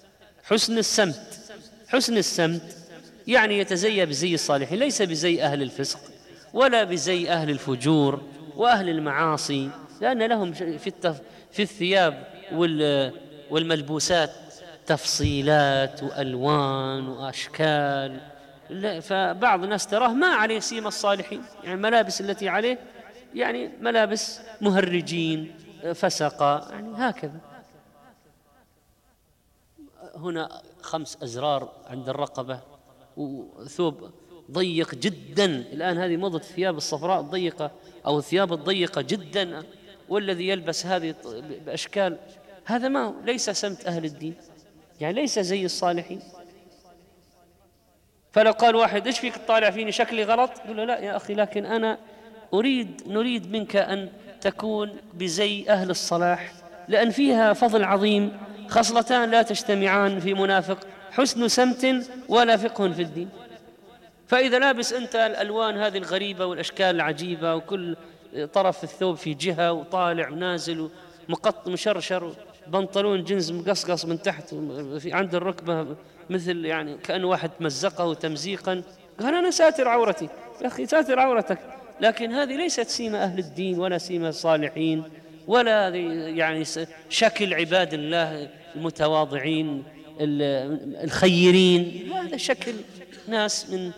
حسن السمت يعني يتزي بزي الصالحين، ليس بزي أهل الفسق ولا بزي أهل الفجور وأهل المعاصي، لأن لهم في الثياب والملبوسات تفصيلات وألوان وأشكال. فبعض الناس تراه ما عليه سيما الصالحين، يعني الملابس التي عليه يعني ملابس مهرجين فسقة، يعني هكذا. هنا 5 أزرار عند الرقبة، وثوب ضيق جدا. الآن هذه موضة الثياب الصفراء الضيقة أو الثياب الضيقة جدا، والذي يلبس هذه بأشكال، هذا ما ليس سمت أهل الدين، يعني ليس زي الصالحين. فلو قال واحد: ايش فيك تطالع فيني شكلي غلط؟ يقول له: لا يا أخي، لكن أنا نريد منك أن تكون بزي أهل الصلاح، لأن فيها فضل عظيم. خصلتان لا تجتمعان في منافق، حسن سمت ولا فقه في الدين. فإذا لابس أنت الألوان هذه الغريبة والأشكال العجيبة، وكل طرف الثوب في جهة، وطالع ونازل ومقط مشرشر، بنطلون جنز مقصقص من تحت في عند الركبة، مثل يعني كأن واحد مزقه تمزيقا، قال: أنا ساتر عورتي. يا أخي ساتر عورتك، لكن هذه ليست سيمة أهل الدين ولا سيمة الصالحين، ولا يعني شكل عباد الله المتواضعين الخيرين، هذا شكل ناس من.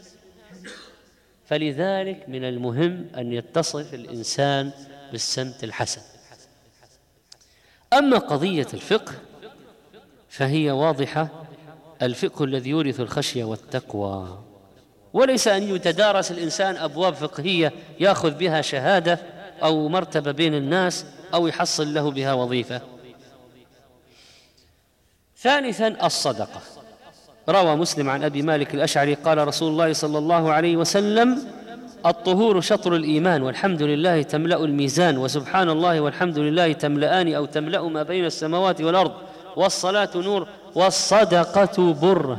فلذلك من المهم أن يتصف الإنسان بالسمت الحسن. أما قضية الفقه فهي واضحة، الفقه الذي يورث الخشية والتقوى، وليس أن يتدارس الإنسان أبواب فقهية يأخذ بها شهادة أو مرتبة بين الناس أو يحصل له بها وظيفة. ثالثا الصدقة. روى مسلم عن أبي مالك الأشعري قال رسول الله صلى الله عليه وسلم: الطهور شطر الإيمان، والحمد لله تملأ الميزان، وسبحان الله والحمد لله تملأان أو تملأ ما بين السماوات والأرض، والصلاة نور، والصدقة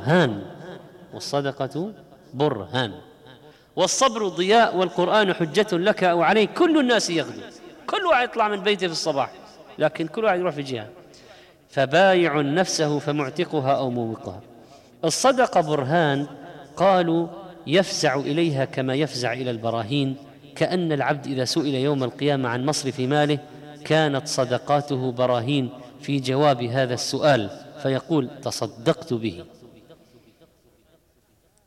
برهان، والصبر ضياء، والقرآن حجة لك أو عليك. كل الناس يغدو، كل واحد يطلع من بيته في الصباح، لكن كل واحد يروح في جهة، فبايع نفسه فمعتقها أو موقها. الصدقة برهان، قالوا يفزع إليها كما يفزع إلى البراهين، كأن العبد إذا سئل يوم القيامة عن مصرف ماله كانت صدقاته براهين في جواب هذا السؤال، فيقول: تصدقت به.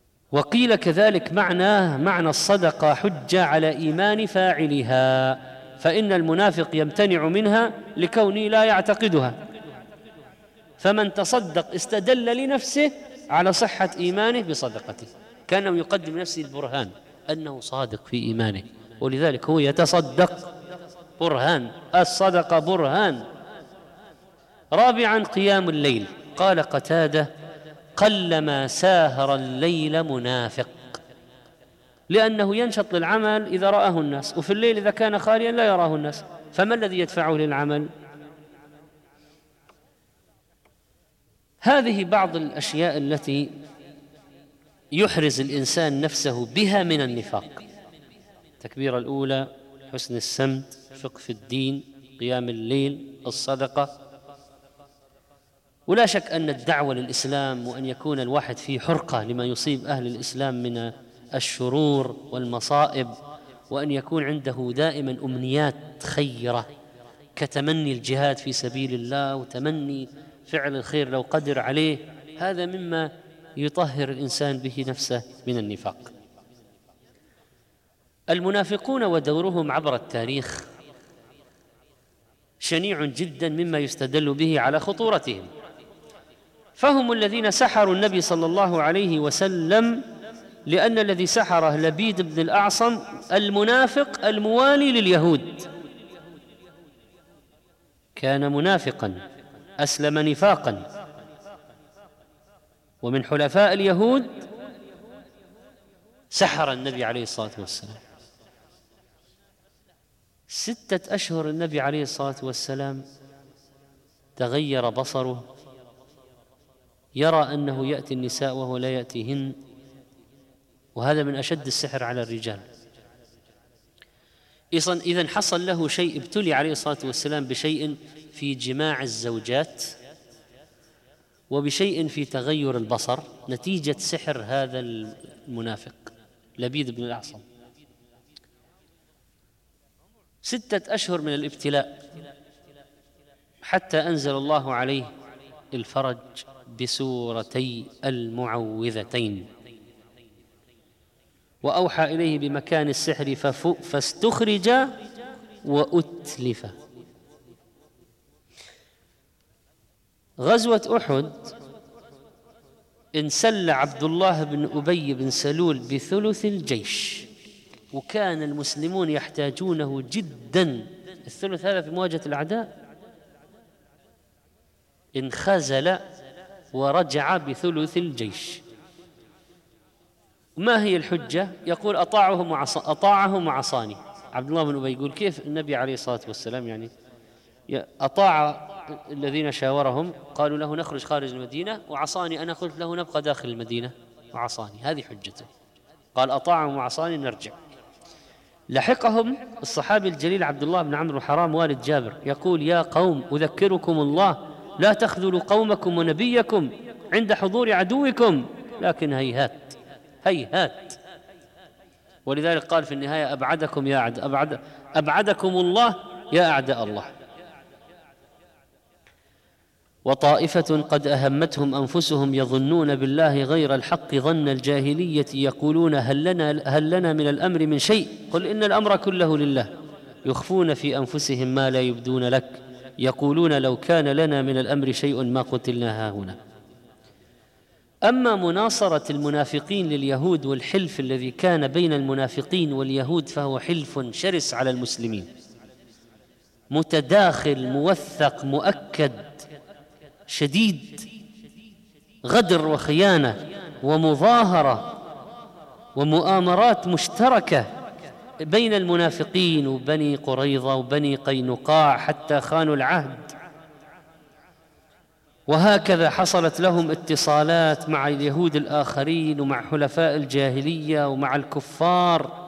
وقيل كذلك معنى الصدقة حجة على إيمان فاعلها، فإن المنافق يمتنع منها لكونه لا يعتقدها، فمن تصدق استدل لنفسه على صحة إيمانه بصدقته، كأنه يقدم نفسه البرهان أنه صادق في إيمانه، ولذلك هو يتصدق. برهان، الصدقة برهان. رابعا قيام الليل. قال قتادة: قلما ساهر الليل منافق، لأنه ينشط للعمل إذا رآه الناس، وفي الليل إذا كان خاليا لا يراه الناس، فما الذي يدفعه للعمل؟ هذه بعض الأشياء التي يحرز الإنسان نفسه بها من النفاق: التكبيرة الأولى، حسن السمت، فقه في الدين، قيام الليل، الصدقة. ولا شك أن الدعوة للإسلام وأن يكون الواحد في حرقة لما يصيب أهل الإسلام من الشرور والمصائب، وأن يكون عنده دائما أمنيات خيرة كتمني الجهاد في سبيل الله وتمني فعل الخير لو قدر عليه، هذا مما يطهر الإنسان به نفسه من النفاق. المنافقون ودورهم عبر التاريخ شنيع جدا مما يستدل به على خطورتهم، فهم الذين سحروا النبي صلى الله عليه وسلم، لأن الذي سحره لبيد بن الأعصم المنافق الموالي لليهود، كان منافقا أسلم نفاقا، ومن حلفاء اليهود سحر النبي عليه الصلاة والسلام. 6 أشهر النبي عليه الصلاة والسلام تغير بصره، يرى أنه يأتي النساء وهو لا يأتيهن، وهذا من أشد السحر على الرجال. إذن حصل له شيء، ابتلي عليه الصلاة والسلام بشيء في جماع الزوجات وبشيء في تغير البصر نتيجة سحر هذا المنافق لبيد بن الأعصم. 6 أشهر من الابتلاء حتى أنزل الله عليه الفرج بسورتي المعوذتين، وأوحى إليه بمكان السحر فاستخرج وأتلف. غزوة أحد انسل عبد الله بن أبي بن سلول بثلث الجيش، وكان المسلمون يحتاجونه جدا، الثلث هذا في مواجهة الأعداء. انخزل ورجع بثلث الجيش. ما هي الحجة؟ يقول أطاعهم وعصاني. عبد الله بن أبي يقول كيف النبي عليه الصلاة والسلام يعني أطاع الذين شاورهم، قالوا له نخرج خارج المدينة، وعصاني أنا قلت له نبقى داخل المدينة وعصاني، هذه حجته. قال أطاعهم وعصاني نرجع. لحقهم الصحابي الجليل عبد الله بن عمرو حرام والد جابر يقول: يا قوم أذكركم الله، لا تخذلوا قومكم ونبيكم عند حضور عدوكم، لكن هيهات هيهات. ولذلك قال في النهاية: أبعدكم الله يا أعداء الله. وطائفة قد أهمتهم أنفسهم يظنون بالله غير الحق ظن الجاهلية يقولون هل لنا من الأمر من شيء، قل إن الأمر كله لله، يخفون في أنفسهم ما لا يبدون لك، يقولون لو كان لنا من الأمر شيء ما قتلنا هاهنا. أما مناصرة المنافقين لليهود والحلف الذي كان بين المنافقين واليهود فهو حلف شرس على المسلمين، متداخل موثق مؤكد شديد، غدر وخيانة ومظاهرة ومؤامرات مشتركة بين المنافقين وبني قريظة وبني قينقاع حتى خانوا العهد. وهكذا حصلت لهم اتصالات مع اليهود الآخرين ومع حلفاء الجاهلية ومع الكفار،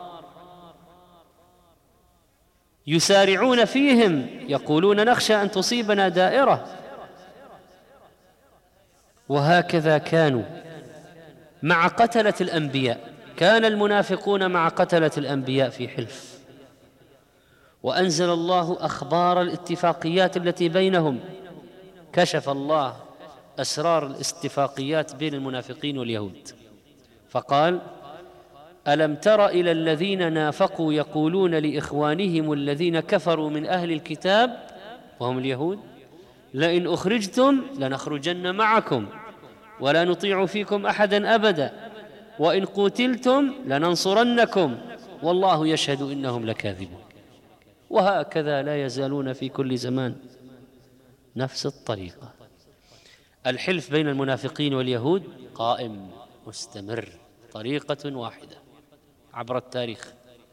يسارعون فيهم، يقولون نخشى أن تصيبنا دائرة. وهكذا كانوا مع قتلة الأنبياء، كان المنافقون مع قتلة الأنبياء في حلف، وأنزل الله أخبار الاتفاقيات التي بينهم، كشف الله أسرار الاتفاقيات بين المنافقين واليهود، فقال: ألم تر إلى الذين نافقوا يقولون لإخوانهم الذين كفروا من أهل الكتاب وهم اليهود لئن أخرجتم لنخرجن معكم ولا نطيع فيكم أحدا أبدا وإن قتلتم لننصرنكم والله يشهد إنهم لكاذبون. وهكذا لا يزالون في كل زمان نفس الطريقة. الحلف بين المنافقين واليهود قائم مستمر، طريقة واحدة عبر التاريخ.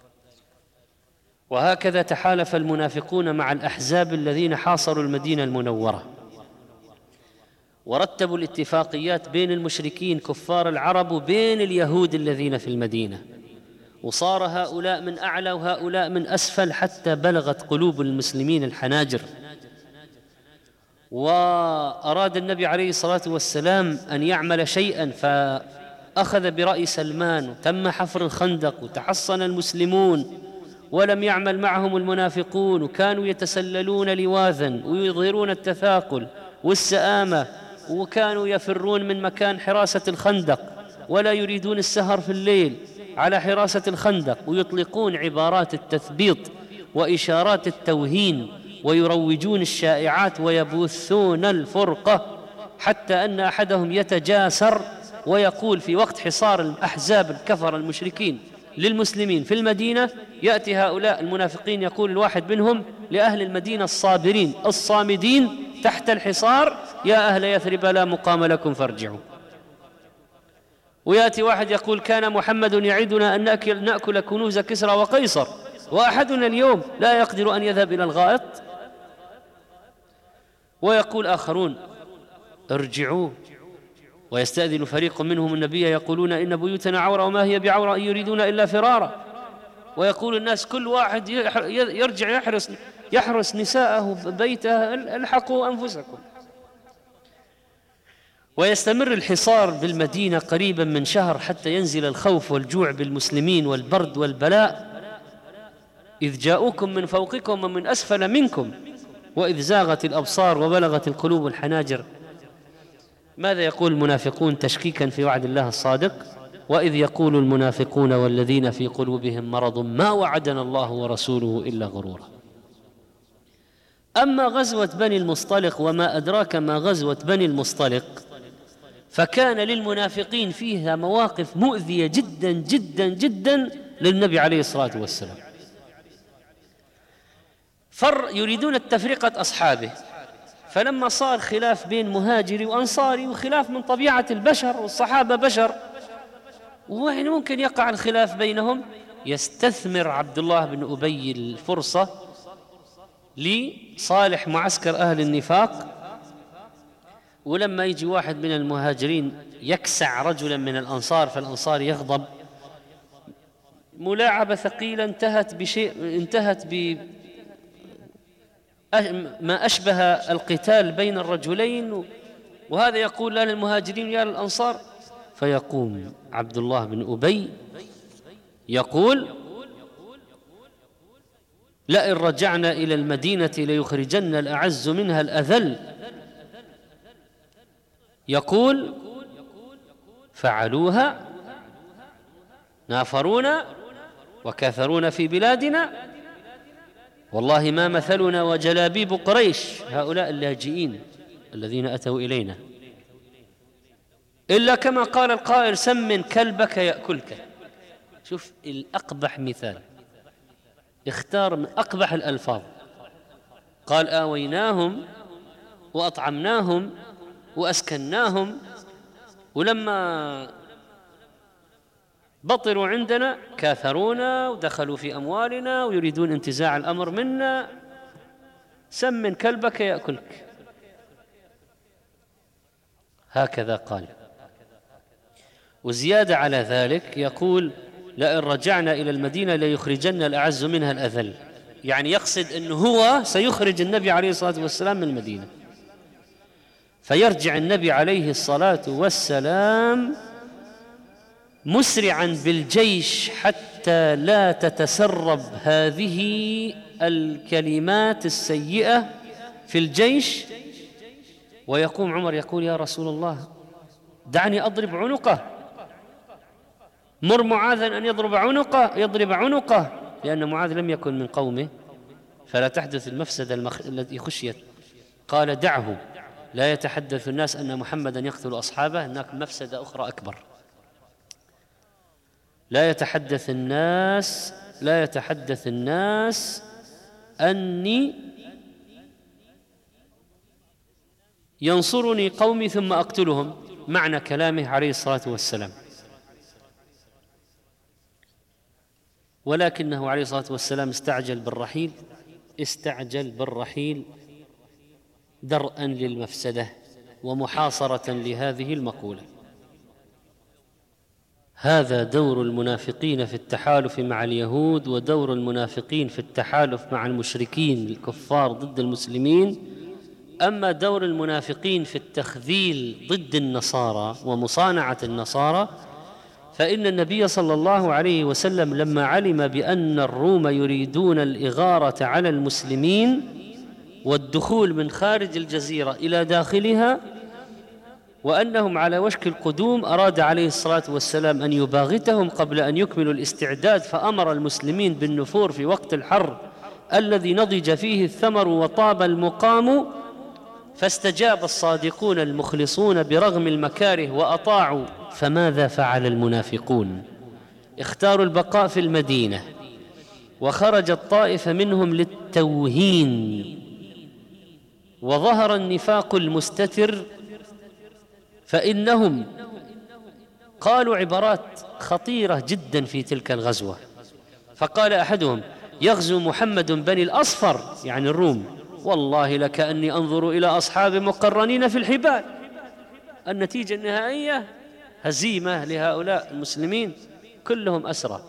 وهكذا تحالف المنافقون مع الأحزاب الذين حاصروا المدينة المنورة، ورتبوا الاتفاقيات بين المشركين كفار العرب وبين اليهود الذين في المدينة، وصار هؤلاء من أعلى وهؤلاء من أسفل حتى بلغت قلوب المسلمين الحناجر. وأراد النبي عليه الصلاة والسلام أن يعمل شيئا فأخذ برأي سلمان، وتم حفر الخندق وتحصن المسلمون ولم يعمل معهم المنافقون، وكانوا يتسللون لواذا ويظهرون التثاقل والسآمة، وكانوا يفرون من مكان حراسة الخندق ولا يريدون السهر في الليل على حراسة الخندق، ويطلقون عبارات التثبيط وإشارات التوهين ويروجون الشائعات ويبثون الفرقة، حتى أن أحدهم يتجاسر ويقول في وقت حصار الأحزاب الكفر المشركين للمسلمين في المدينة، يأتي هؤلاء المنافقين يقول الواحد منهم لأهل المدينة الصابرين الصامدين تحت الحصار: يا أهل يثرب لا مقام لكم فارجعوا. ويأتي واحد يقول: كان محمد يعدنا أن نأكل كنوز كسرى وقيصر وأحدنا اليوم لا يقدر أن يذهب إلى الغائط. ويقول آخرون: ارجعوا. ويستأذن فريق منهم النبي يقولون: إن بيوتنا عورة وما هي بعورة إن يريدون إلا فرارا. ويقول الناس كل واحد يرجع يحرس نساءه بيته: الحقوا أنفسكم. ويستمر الحصار بالمدينة قريبا من شهر حتى ينزل الخوف والجوع بالمسلمين والبرد والبلاء: إذ جاءوكم من فوقكم ومن أسفل منكم وإذ زاغت الأبصار وبلغت القلوب الحناجر. ماذا يقول المنافقون تشكيكا في وعد الله الصادق؟ وإذ يقول المنافقون والذين في قلوبهم مرض ما وعدنا الله ورسوله إلا غرورا. أما غزوة بني المصطلق وما أدراك ما غزوة بني المصطلق، فكان للمنافقين فيها مواقف مؤذية جدا جدا جدا للنبي عليه الصلاة والسلام. يريدون التفرقة أصحابه، فلما صار خلاف بين مهاجري وأنصاري، وخلاف من طبيعة البشر والصحابة بشر، وين ممكن يقع الخلاف بينهم، يستثمر عبد الله بن أبي الفرصة لصالح معسكر أهل النفاق. ولما يجي واحد من المهاجرين يكسع رجلا من الأنصار فالأنصار يغضب، ملاعبة ثقيلة انتهت ما أشبه القتال بين الرجلين، وهذا يقول لا للمهاجرين يا للأنصار. فيقوم عبد الله بن أبي يقول: لئن رجعنا إلى المدينة ليخرجن الأعز منها الأذل. يقول: فعلوها نافرونا وكثرونا في بلادنا والله ما مثلنا وجلابيب قريش، هؤلاء اللاجئين الذين أتوا إلينا، إلا كما قال القائل: سمن كلبك يأكلك. شوف الأقبح مثال، اختار من أقبح الألفاظ، قال: آويناهم وأطعمناهم وأسكناهم، ولما بطروا عندنا كاثرونا ودخلوا في أموالنا ويريدون انتزاع الأمر منا. سمن كلبك يأكلك. هكذا قال. وزيادة على ذلك يقول: لئن رجعنا إلى المدينة ليخرجن الأعز منها الأذل، يعني يقصد أنه هو سيخرج النبي عليه الصلاة والسلام من المدينة. فيرجع النبي عليه الصلاة والسلام مسرعا بالجيش حتى لا تتسرب هذه الكلمات السيئة في الجيش. ويقوم عمر يقول: يا رسول الله دعني أضرب عنقه. مر معاذا أن يضرب عنقه، لأن معاذ لم يكن من قومه فلا تحدث المفسدة التي خشيت. قال دعه، لا يتحدث الناس أن محمدا يقتل أصحابه، هناك مفسدة أخرى أكبر. لا يتحدث الناس أني ينصرني قومي ثم أقتلهم، معنى كلامه عليه الصلاة والسلام. ولكنه عليه الصلاة والسلام استعجل بالرحيل درءا للمفسدة ومحاصرة لهذه المقولة. هذا دور المنافقين في التحالف مع اليهود، ودور المنافقين في التحالف مع المشركين الكفار ضد المسلمين. أما دور المنافقين في التخذيل ضد النصارى ومصانعة النصارى، فإن النبي صلى الله عليه وسلم لما علم بأن الروم يريدون الإغارة على المسلمين والدخول من خارج الجزيرة إلى داخلها، وأنهم على وشك القدوم، أراد عليه الصلاة والسلام أن يباغتهم قبل أن يكملوا الاستعداد، فأمر المسلمين بالنفور في وقت الحر الذي نضج فيه الثمر وطاب المقام، فاستجاب الصادقون المخلصون برغم المكاره وأطاعوا. فماذا فعل المنافقون؟ اختاروا البقاء في المدينة، وخرجت طائفة منهم للتوهين، وظهر النفاق المستتر، فإنهم قالوا عبارات خطيرة جدا في تلك الغزوة. فقال أحدهم: يغزو محمد بني الأصفر، يعني الروم، والله لكأني أنظر إلى أصحاب مقرنين في الحبال. النتيجة النهائية هزيمة لهؤلاء المسلمين، كلهم أسرى.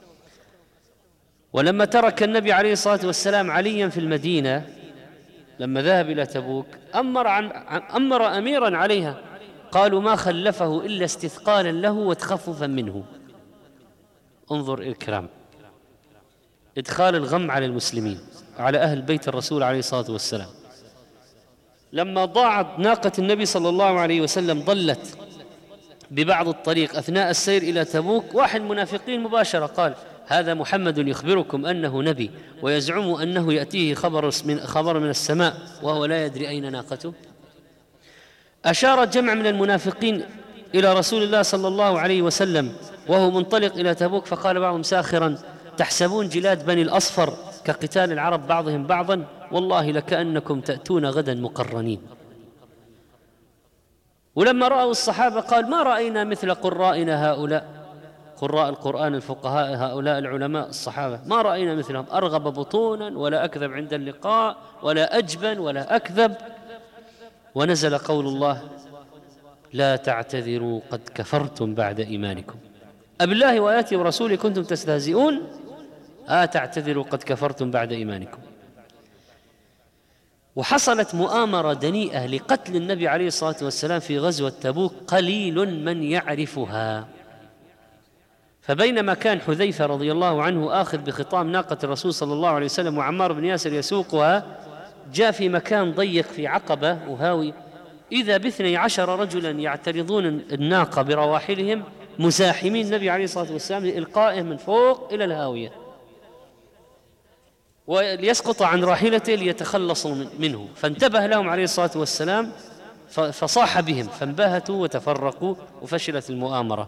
ولما ترك النبي عليه الصلاة والسلام عليا في المدينة لما ذهب إلى تبوك، أمر أميرا عليها، قالوا ما خلفه إلا استثقالا له وتخففا منه. انظر الكرام، إدخال الغم على المسلمين، على أهل بيت الرسول عليه الصلاة والسلام. لما ضاعت ناقة النبي صلى الله عليه وسلم، ضلت ببعض الطريق أثناء السير إلى تبوك، واحد منافقين مباشرة قال: هذا محمد يخبركم أنه نبي ويزعم أنه يأتيه خبر من السماء وهو لا يدري أين ناقته. أشار جمع من المنافقين إلى رسول الله صلى الله عليه وسلم وهو منطلق إلى تبوك، فقال بعضهم ساخرا: تحسبون جلاد بني الأصفر كقتال العرب بعضهم بعضا، والله لكأنكم تأتون غدا مقرنين. ولما رأوا الصحابة قال: ما رأينا مثل قرائنا هؤلاء، قراء القرآن الفقهاء هؤلاء العلماء الصحابة، ما رأينا مثلهم، أرغب بطونا ولا أكذب عند اللقاء ولا أجبن ولا أكذب. ونزل قول الله: لا تعتذروا قد كفرتم بعد إيمانكم، أبالله وآياته ورسوله كنتم تستهزئون، تعتذروا قد كفرتم بعد إيمانكم. وحصلت مؤامرة دنيئة لقتل النبي عليه الصلاة والسلام في غزوة تبوك، قليل من يعرفها. فبينما كان حذيفة رضي الله عنه آخذ بخطام ناقة الرسول صلى الله عليه وسلم وعمار بن ياسر يسوقها، جاء في مكان ضيق في عقبة وهاوي، إذا ب12 رجلا يعترضون الناقة برواحلهم مزاحمين النبي عليه الصلاة والسلام لإلقائه من فوق إلى الهاوية وليسقط عن راحلته ليتخلصوا منه. فانتبه لهم عليه الصلاة والسلام فصاح بهم، فانبهتوا وتفرقوا وفشلت المؤامرة.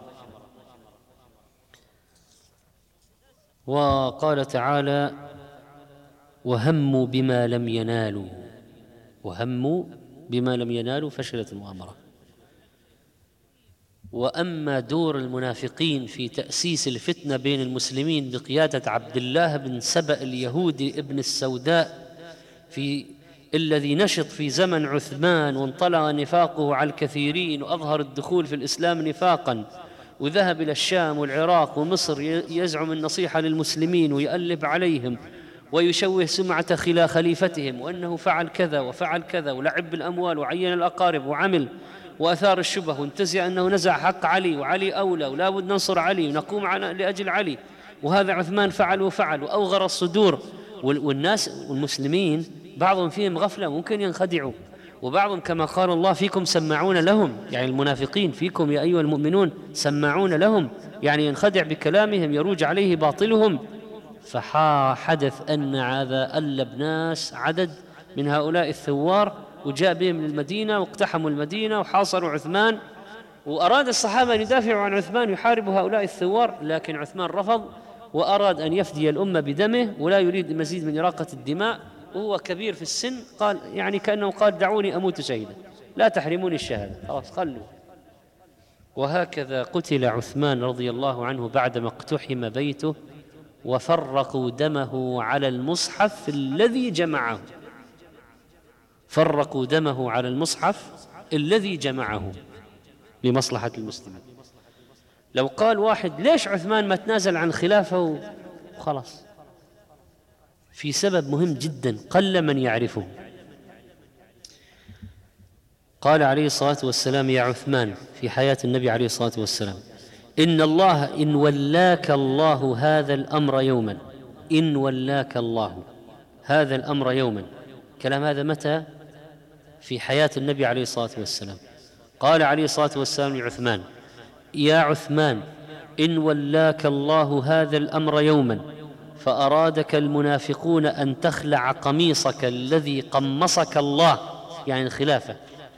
وقال تعالى: وهموا بما لم ينالوا فشلت المؤامرة. وأما دور المنافقين في تأسيس الفتنة بين المسلمين بقيادة عبد الله بن سبأ اليهودي ابن السوداء الذي نشط في زمن عثمان وانطلق نفاقه على الكثيرين وأظهر الدخول في الإسلام نفاقا، وذهب إلى الشام والعراق ومصر يزعم النصيحة للمسلمين ويؤلب عليهم ويشوه سمعة خليفتهم وأنه فعل كذا وفعل كذا ولعب بالأموال وعين الأقارب وعمل وأثار الشبه وانتزع أنه نزع حق علي وعلي أولى ولا بد ننصر علي ونقوم لأجل علي، وهذا عثمان فعل وأوغر الصدور. والناس والمسلمين بعضهم فيهم غفلة ممكن ينخدعوا، وبعضهم كما قال الله: فيكم سماعون لهم، يعني المنافقين فيكم يا أيها المؤمنون سماعون لهم، يعني ينخدع بكلامهم، يروج عليه باطلهم. فحدث أن هذا ألب ناس عدد من هؤلاء الثوار، وجاء بهم للمدينة واقتحموا المدينة وحاصروا عثمان. وأراد الصحابة أن يدافعوا عن عثمان يحاربوا هؤلاء الثوار، لكن عثمان رفض وأراد أن يفدي الأمة بدمه ولا يريد مزيد من إراقة الدماء، وهو كبير في السن. قال يعني كأنه قال دعوني أموت شهيدا، لا تحرموني الشهادة، خلاص خلوا. وهكذا قتل عثمان رضي الله عنه بعدما اقتحم بيته وفرقوا دمه على المصحف الذي جمعه. فرقوا دمه على المصحف الذي جمعه لمصلحة المسلمين. لو قال واحد ليش عثمان ما تنازل عن خلافه وخلاص، في سبب مهم جدا قل من يعرفه. قال عليه الصلاة والسلام يا عثمان في حياة النبي عليه الصلاة والسلام: إن الله إن ولاك الله هذا الأمر يوما، إن ولاك الله هذا الأمر يوما. كلام هذا متى؟ في حياة النبي عليه الصلاة والسلام. قال عليه الصلاة والسلام لعثمان: يا عثمان إن ولاك الله هذا الأمر يوما فأرادك المنافقون أن تخلع قميصك الذي قمصك الله، يعني الخلافة،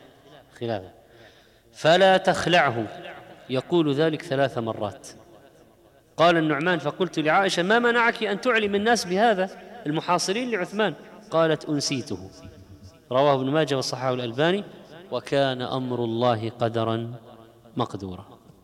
فلا تخلعه. يقول ذلك 3 مرات. قال النعمان: فقلت لعائشة: ما منعك أن تعلم الناس بهذا المحاصرين لعثمان؟ قالت: أنسيته. رواه ابن ماجه وصححه الألباني. وكان أمر الله قدرا مقدورا.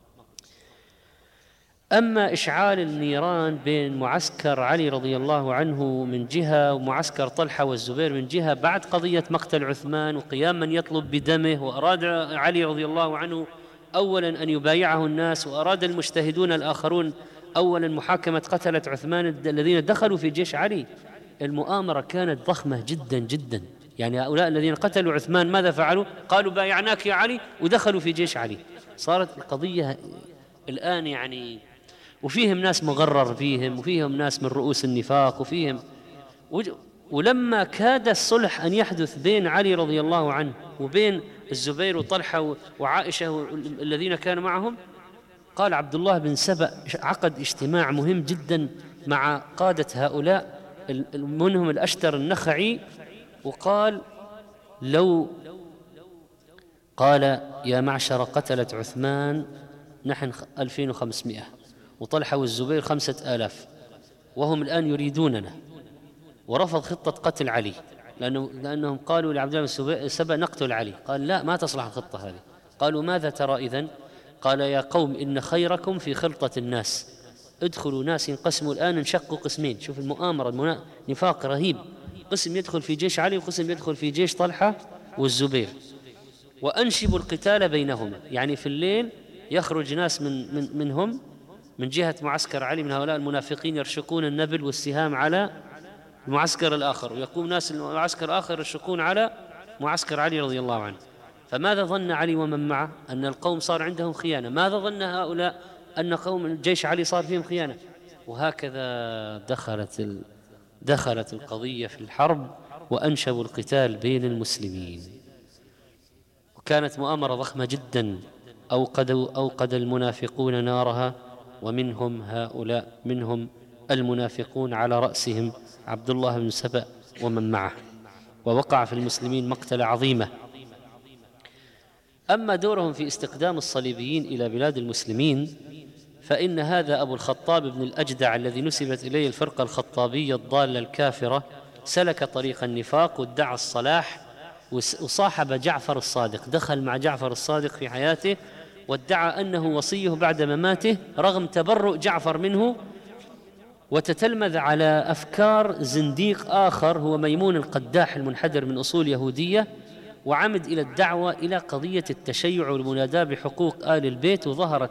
أما إشعال النيران بين معسكر علي رضي الله عنه من جهة ومعسكر طلحة والزبير من جهة بعد قضية مقتل عثمان وقيام من يطلب بدمه، وأراد علي رضي الله عنه أولا أن يبايعه الناس، وأراد المجتهدون الآخرون أولا محاكمة قتلة عثمان الذين دخلوا في جيش علي. المؤامرة كانت ضخمة جدا جدا. يعني هؤلاء الذين قتلوا عثمان ماذا فعلوا؟ قالوا بايعناك يا علي، ودخلوا في جيش علي. صارت القضية الآن يعني، وفيهم ناس مغرر فيهم، وفيهم ناس من رؤوس النفاق، وفيهم ولما كاد الصلح أن يحدث بين علي رضي الله عنه وبين الزبير وطلحة وعائشة الذين كانوا معهم، قال عبد الله بن سبأ عقد اجتماع مهم جدا مع قادة هؤلاء، منهم الأشتر النخعي، وقال قال: يا معشر قتلة عثمان نحن 2500 وطلحة والزبير 5000 وهم الآن يريدوننا. ورفض خطة قتل علي لأنهم قالوا لعبد الله بن سبأ: نقتل علي. قال: لا، ما تصلح الخطة هذه. قالوا: ماذا ترى إذن؟ قال: يا قوم إن خيركم في خلطة الناس. ادخلوا ناس ينقسموا الآن، انشقوا قسمين. شوف المؤامرة، نفاق رهيب. قسم يدخل في جيش علي وقسم يدخل في جيش طلحة والزبير، وأنشبوا القتال بينهما. يعني في الليل يخرج ناس منهم من جهة معسكر علي من هؤلاء المنافقين يرشقون النبل والسهام على المعسكر الآخر، ويقوم ناس المعسكر الآخر يرشقون على معسكر علي رضي الله عنه. فماذا ظن علي ومن معه؟ أن القوم صار عندهم خيانة. ماذا ظن هؤلاء؟ أن قوم جيش علي صار فيهم خيانة. وهكذا دخلت القضية في الحرب، وأنشبوا القتال بين المسلمين. وكانت مؤامرة ضخمة جدا. أوقد المنافقون نارها، ومنهم هؤلاء، منهم المنافقون على رأسهم عبد الله بن سبأ ومن معه، ووقع في المسلمين مقتلة عظيمة. أما دورهم في استقدام الصليبيين إلى بلاد المسلمين، فإن هذا أبو الخطاب بن الأجدع الذي نسبت إليه الفرقة الخطابية الضالة الكافرة سلك طريق النفاق وادعى الصلاح، وصاحب جعفر الصادق، دخل مع جعفر الصادق في حياته وادعى أنه وصيه بعد مماته رغم تبرؤ جعفر منه، وتتلمذ على أفكار زنديق آخر هو ميمون القداح المنحدر من أصول يهودية، وعمد إلى الدعوة إلى قضية التشيع والمناداة بحقوق آل البيت.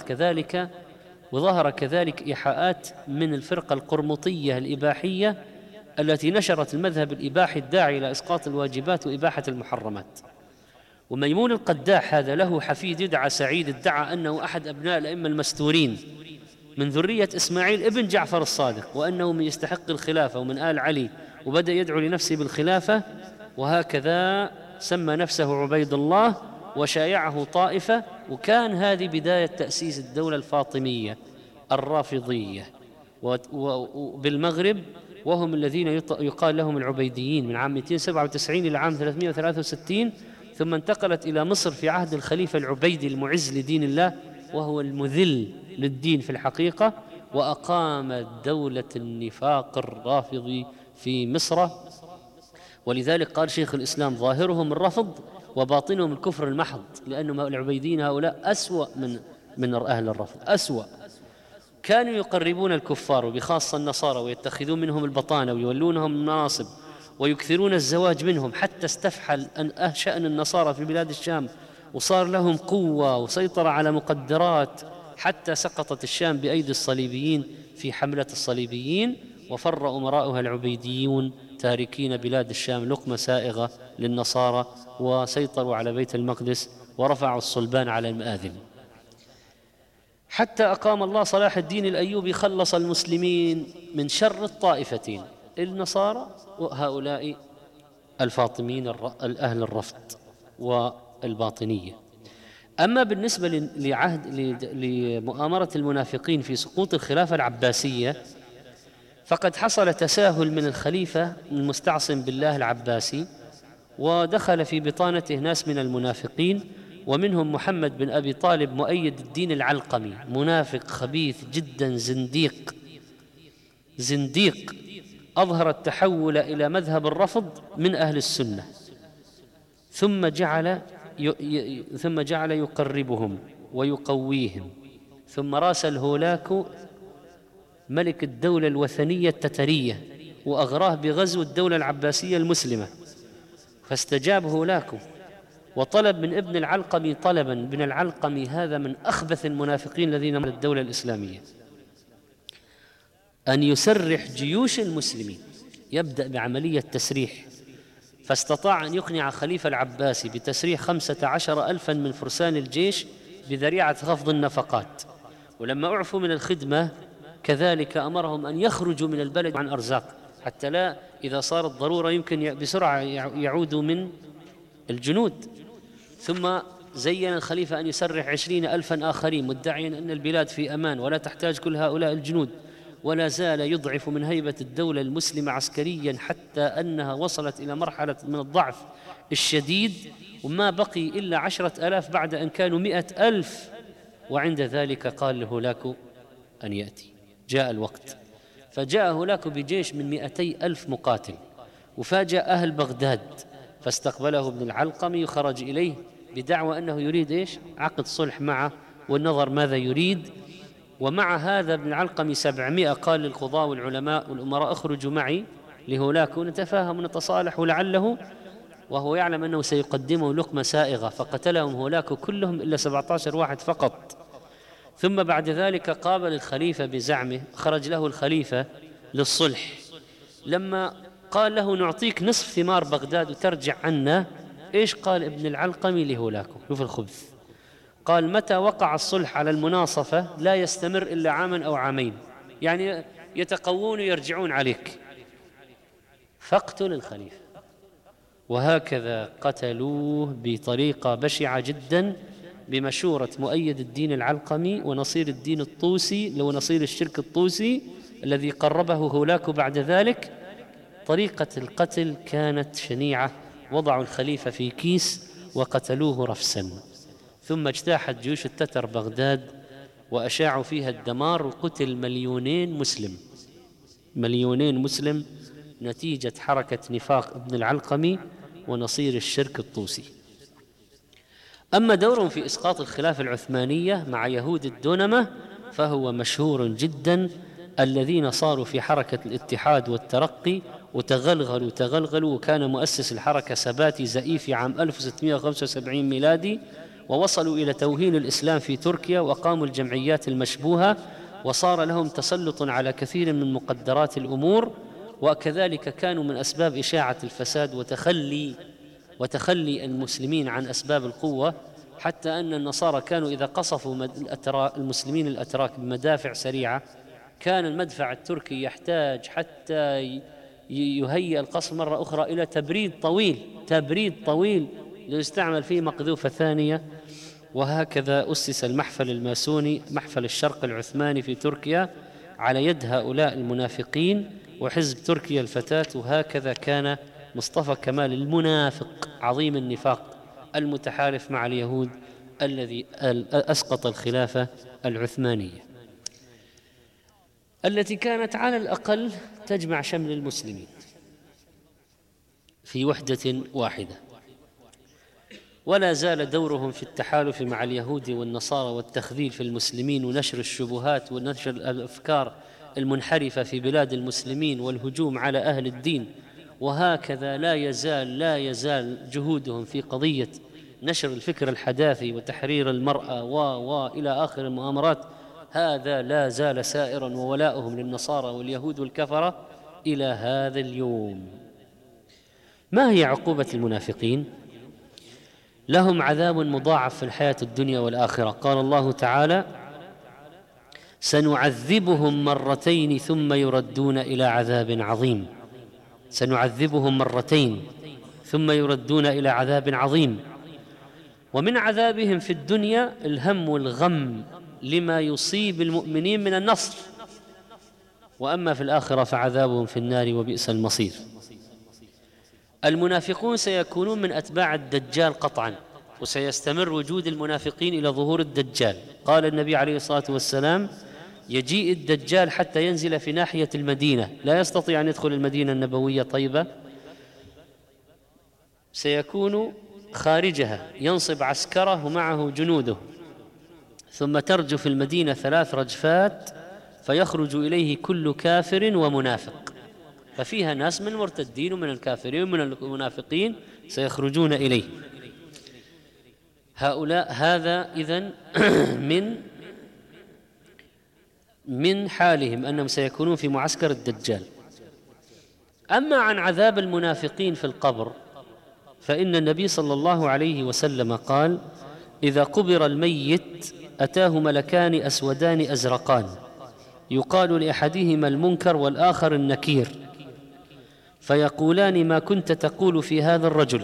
وظهر كذلك إيحاءات من الفرقة القرمطية الإباحية التي نشرت المذهب الإباحي الداعي إلى إسقاط الواجبات وإباحة المحرمات. وميمون القداح هذا له حفيد يدعى سعيد، ادعى أنه أحد أبناء الأئمة المستورين من ذرية إسماعيل ابن جعفر الصادق، وأنه من يستحق الخلافة ومن آل علي، وبدأ يدعو لنفسه بالخلافة. وهكذا سمى نفسه عبيد الله وشايعه طائفة. وكان هذه بداية تأسيس الدولة الفاطمية الرافضية، وبالمغرب وهم الذين يقال لهم العبيديين من عام 297 إلى عام 363، ثم انتقلت إلى مصر في عهد الخليفة العبيدي المعز لدين الله، وهو المذل للدين في الحقيقة، وأقام دولة النفاق الرافضي في مصر. ولذلك قال شيخ الإسلام: ظاهرهم الرفض وباطنهم الكفر المحض، لأن العبيديين هؤلاء أسوأ من أهل الرفض، أسوأ. كانوا يقربون الكفار وبخاصة النصارى ويتخذون منهم البطانة ويولونهم المناصب ويكثرون الزواج منهم، حتى استفحل شأن النصارى في بلاد الشام وصار لهم قوة وسيطرة على مقدرات، حتى سقطت الشام بأيدي الصليبيين في حملة الصليبيين، وفر أمراؤها العبيديون تاركين بلاد الشام لقمة سائغة للنصارى، وسيطروا على بيت المقدس ورفعوا الصلبان على المآذن، حتى أقام الله صلاح الدين الأيوبي، خلص المسلمين من شر الطائفتين، النصارى وهؤلاء الفاطميين أهل الرفض والباطنية. أما بالنسبة لمؤامرة المنافقين في سقوط الخلافة العباسية، فقد حصل تساهل من الخليفة المستعصم بالله العباسي، ودخل في بطانته ناس من المنافقين، ومنهم محمد بن أبي طالب مؤيد الدين العلقمي، منافق خبيث جدا، زنديق أظهر التحول إلى مذهب الرفض من أهل السنة، ثم جعل يقربهم ويقويهم، ثم راسل هولاكو ملك الدولة الوثنية التترية وأغراه بغزو الدولة العباسية المسلمة، فاستجاب هولاكو وطلب من ابن العلقمي طلبا. ابن العلقمي هذا من أخبث المنافقين الذين من الدولة الإسلامية، أن يسرح جيوش المسلمين، يبدأ بعملية تسريح، فاستطاع أن يقنع خليفة العباسي بتسريح 15,000 من فرسان الجيش بذريعة خفض النفقات، ولما أعفوا من الخدمة كذلك أمرهم أن يخرجوا من البلد عن أرزاق، حتى لا إذا صارت ضرورة يمكن بسرعة يعودوا من الجنود. ثم زين الخليفة أن يسرح 20,000 آخرين، مدعيا أن البلاد في أمان ولا تحتاج كل هؤلاء الجنود، ولا زال يضعف من هيبة الدولة المسلمة عسكريا، حتى أنها وصلت إلى مرحلة من الضعف الشديد، وما بقي إلا 10,000 بعد أن كانوا 100,000. وعند ذلك قال لهولاكو أن يأتي، جاء الوقت، فجاء هولاكو بجيش من 200,000 مقاتل، وفاجأ أهل بغداد، فاستقبله ابن العلقمي وخرج إليه بدعوى أنه يريد عقد صلح معه، والنظر ماذا يريد. ومع هذا ابن العلقمي 700 قال للقضاة والعلماء والأمراء: اخرجوا معي لهولاكو نتفاهم ونتصالح لعله، وهو يعلم أنه سيقدمه لقمة سائغة، فقتلهم هولاكو كلهم إلا 17 واحد فقط. ثم بعد ذلك قابل الخليفة بزعمه، خرج له الخليفة للصلح، لما قال له: نعطيك نصف ثمار بغداد وترجع عنا، إيش قال ابن العلقمي لهولاكو؟ شوف الخبث، قال: متى وقع الصلح على المناصفة لا يستمر إلا عاما أو عامين، يعني يتقوون ويرجعون عليك، فاقتل الخليفة. وهكذا قتلوه بطريقة بشعة جدا، بمشورة مؤيد الدين العلقمي ونصير الدين الطوسي، لو نصير الشرك الطوسي الذي قربه هولاكو بعد ذلك. طريقة القتل كانت شنيعة، وضعوا الخليفة في كيس وقتلوه رفسا، ثم اجتاحت جيوش التتر بغداد وأشاعوا فيها الدمار، وقتل 2,000,000 مسلم نتيجة حركة نفاق ابن العلقمي ونصير الشرك الطوسي. أما دورهم في إسقاط الخلافة العثمانية مع يهود الدونمة فهو مشهور جدا، الذين صاروا في حركة الاتحاد والترقي وتغلغلوا، وكان مؤسس الحركة سباتي زئيفي عام 1675 ميلادي، ووصلوا إلى توهين الإسلام في تركيا، وقاموا الجمعيات المشبوهة، وصار لهم تسلط على كثير من مقدرات الأمور، وكذلك كانوا من أسباب إشاعة الفساد وتخلي المسلمين عن أسباب القوة، حتى أن النصارى كانوا إذا قصفوا المسلمين الأتراك بمدافع سريعة، كان المدفع التركي يحتاج حتى يهيئ القصف مرة أخرى إلى تبريد طويل ليستعمل فيه مقذوفة ثانية، وهكذا أسس المحفل الماسوني محفل الشرق العثماني في تركيا على يد هؤلاء المنافقين وحزب تركيا الفتاة. وهكذا كان مصطفى كمال المنافق عظيم النفاق المتحالف مع اليهود الذي أسقط الخلافة العثمانية التي كانت على الأقل تجمع شمل المسلمين في وحدة واحدة. ولا زال دورهم في التحالف مع اليهود والنصارى والتخذيل في المسلمين ونشر الشبهات ونشر الأفكار المنحرفة في بلاد المسلمين والهجوم على أهل الدين. وهكذا لا يزال جهودهم في قضية نشر الفكر الحداثي وتحرير المرأة إلى آخر المؤامرات. هذا لا زال سائرا، وولاؤهم للنصارى واليهود والكفرة إلى هذا اليوم. ما هي عقوبة المنافقين؟ لهم عذاب مضاعف في الحياة الدنيا والآخرة. قال الله تعالى: سنعذبهم مرتين ثم يردون إلى عذاب عظيم. سنعذبهم مرتين ثم يردون إلى عذاب عظيم. ومن عذابهم في الدنيا الهم والغم لما يصيب المؤمنين من النصر، وأما في الآخرة فعذابهم في النار وبئس المصير. المنافقون سيكونون من أتباع الدجال قطعا، وسيستمر وجود المنافقين إلى ظهور الدجال. قال النبي عليه الصلاة والسلام: يجيء الدجال حتى ينزل في ناحية المدينة، لا يستطيع أن يدخل المدينة النبوية طيبة، سيكون خارجها ينصب عسكره ومعه جنوده، ثم ترجف المدينة 3 رجفات فيخرج إليه كل كافر ومنافق، ففيها ناس من المرتدين ومن الكافرين ومن المنافقين سيخرجون إليه. هؤلاء هذا إذن من حالهم أنهم سيكونون في معسكر الدجال. أما عن عذاب المنافقين في القبر فإن النبي صلى الله عليه وسلم قال: إذا قبر الميت أتاه ملكان أسودان أزرقان يقال لأحدهما المنكر والآخر النكير، فيقولان: ما كنت تقول في هذا الرجل؟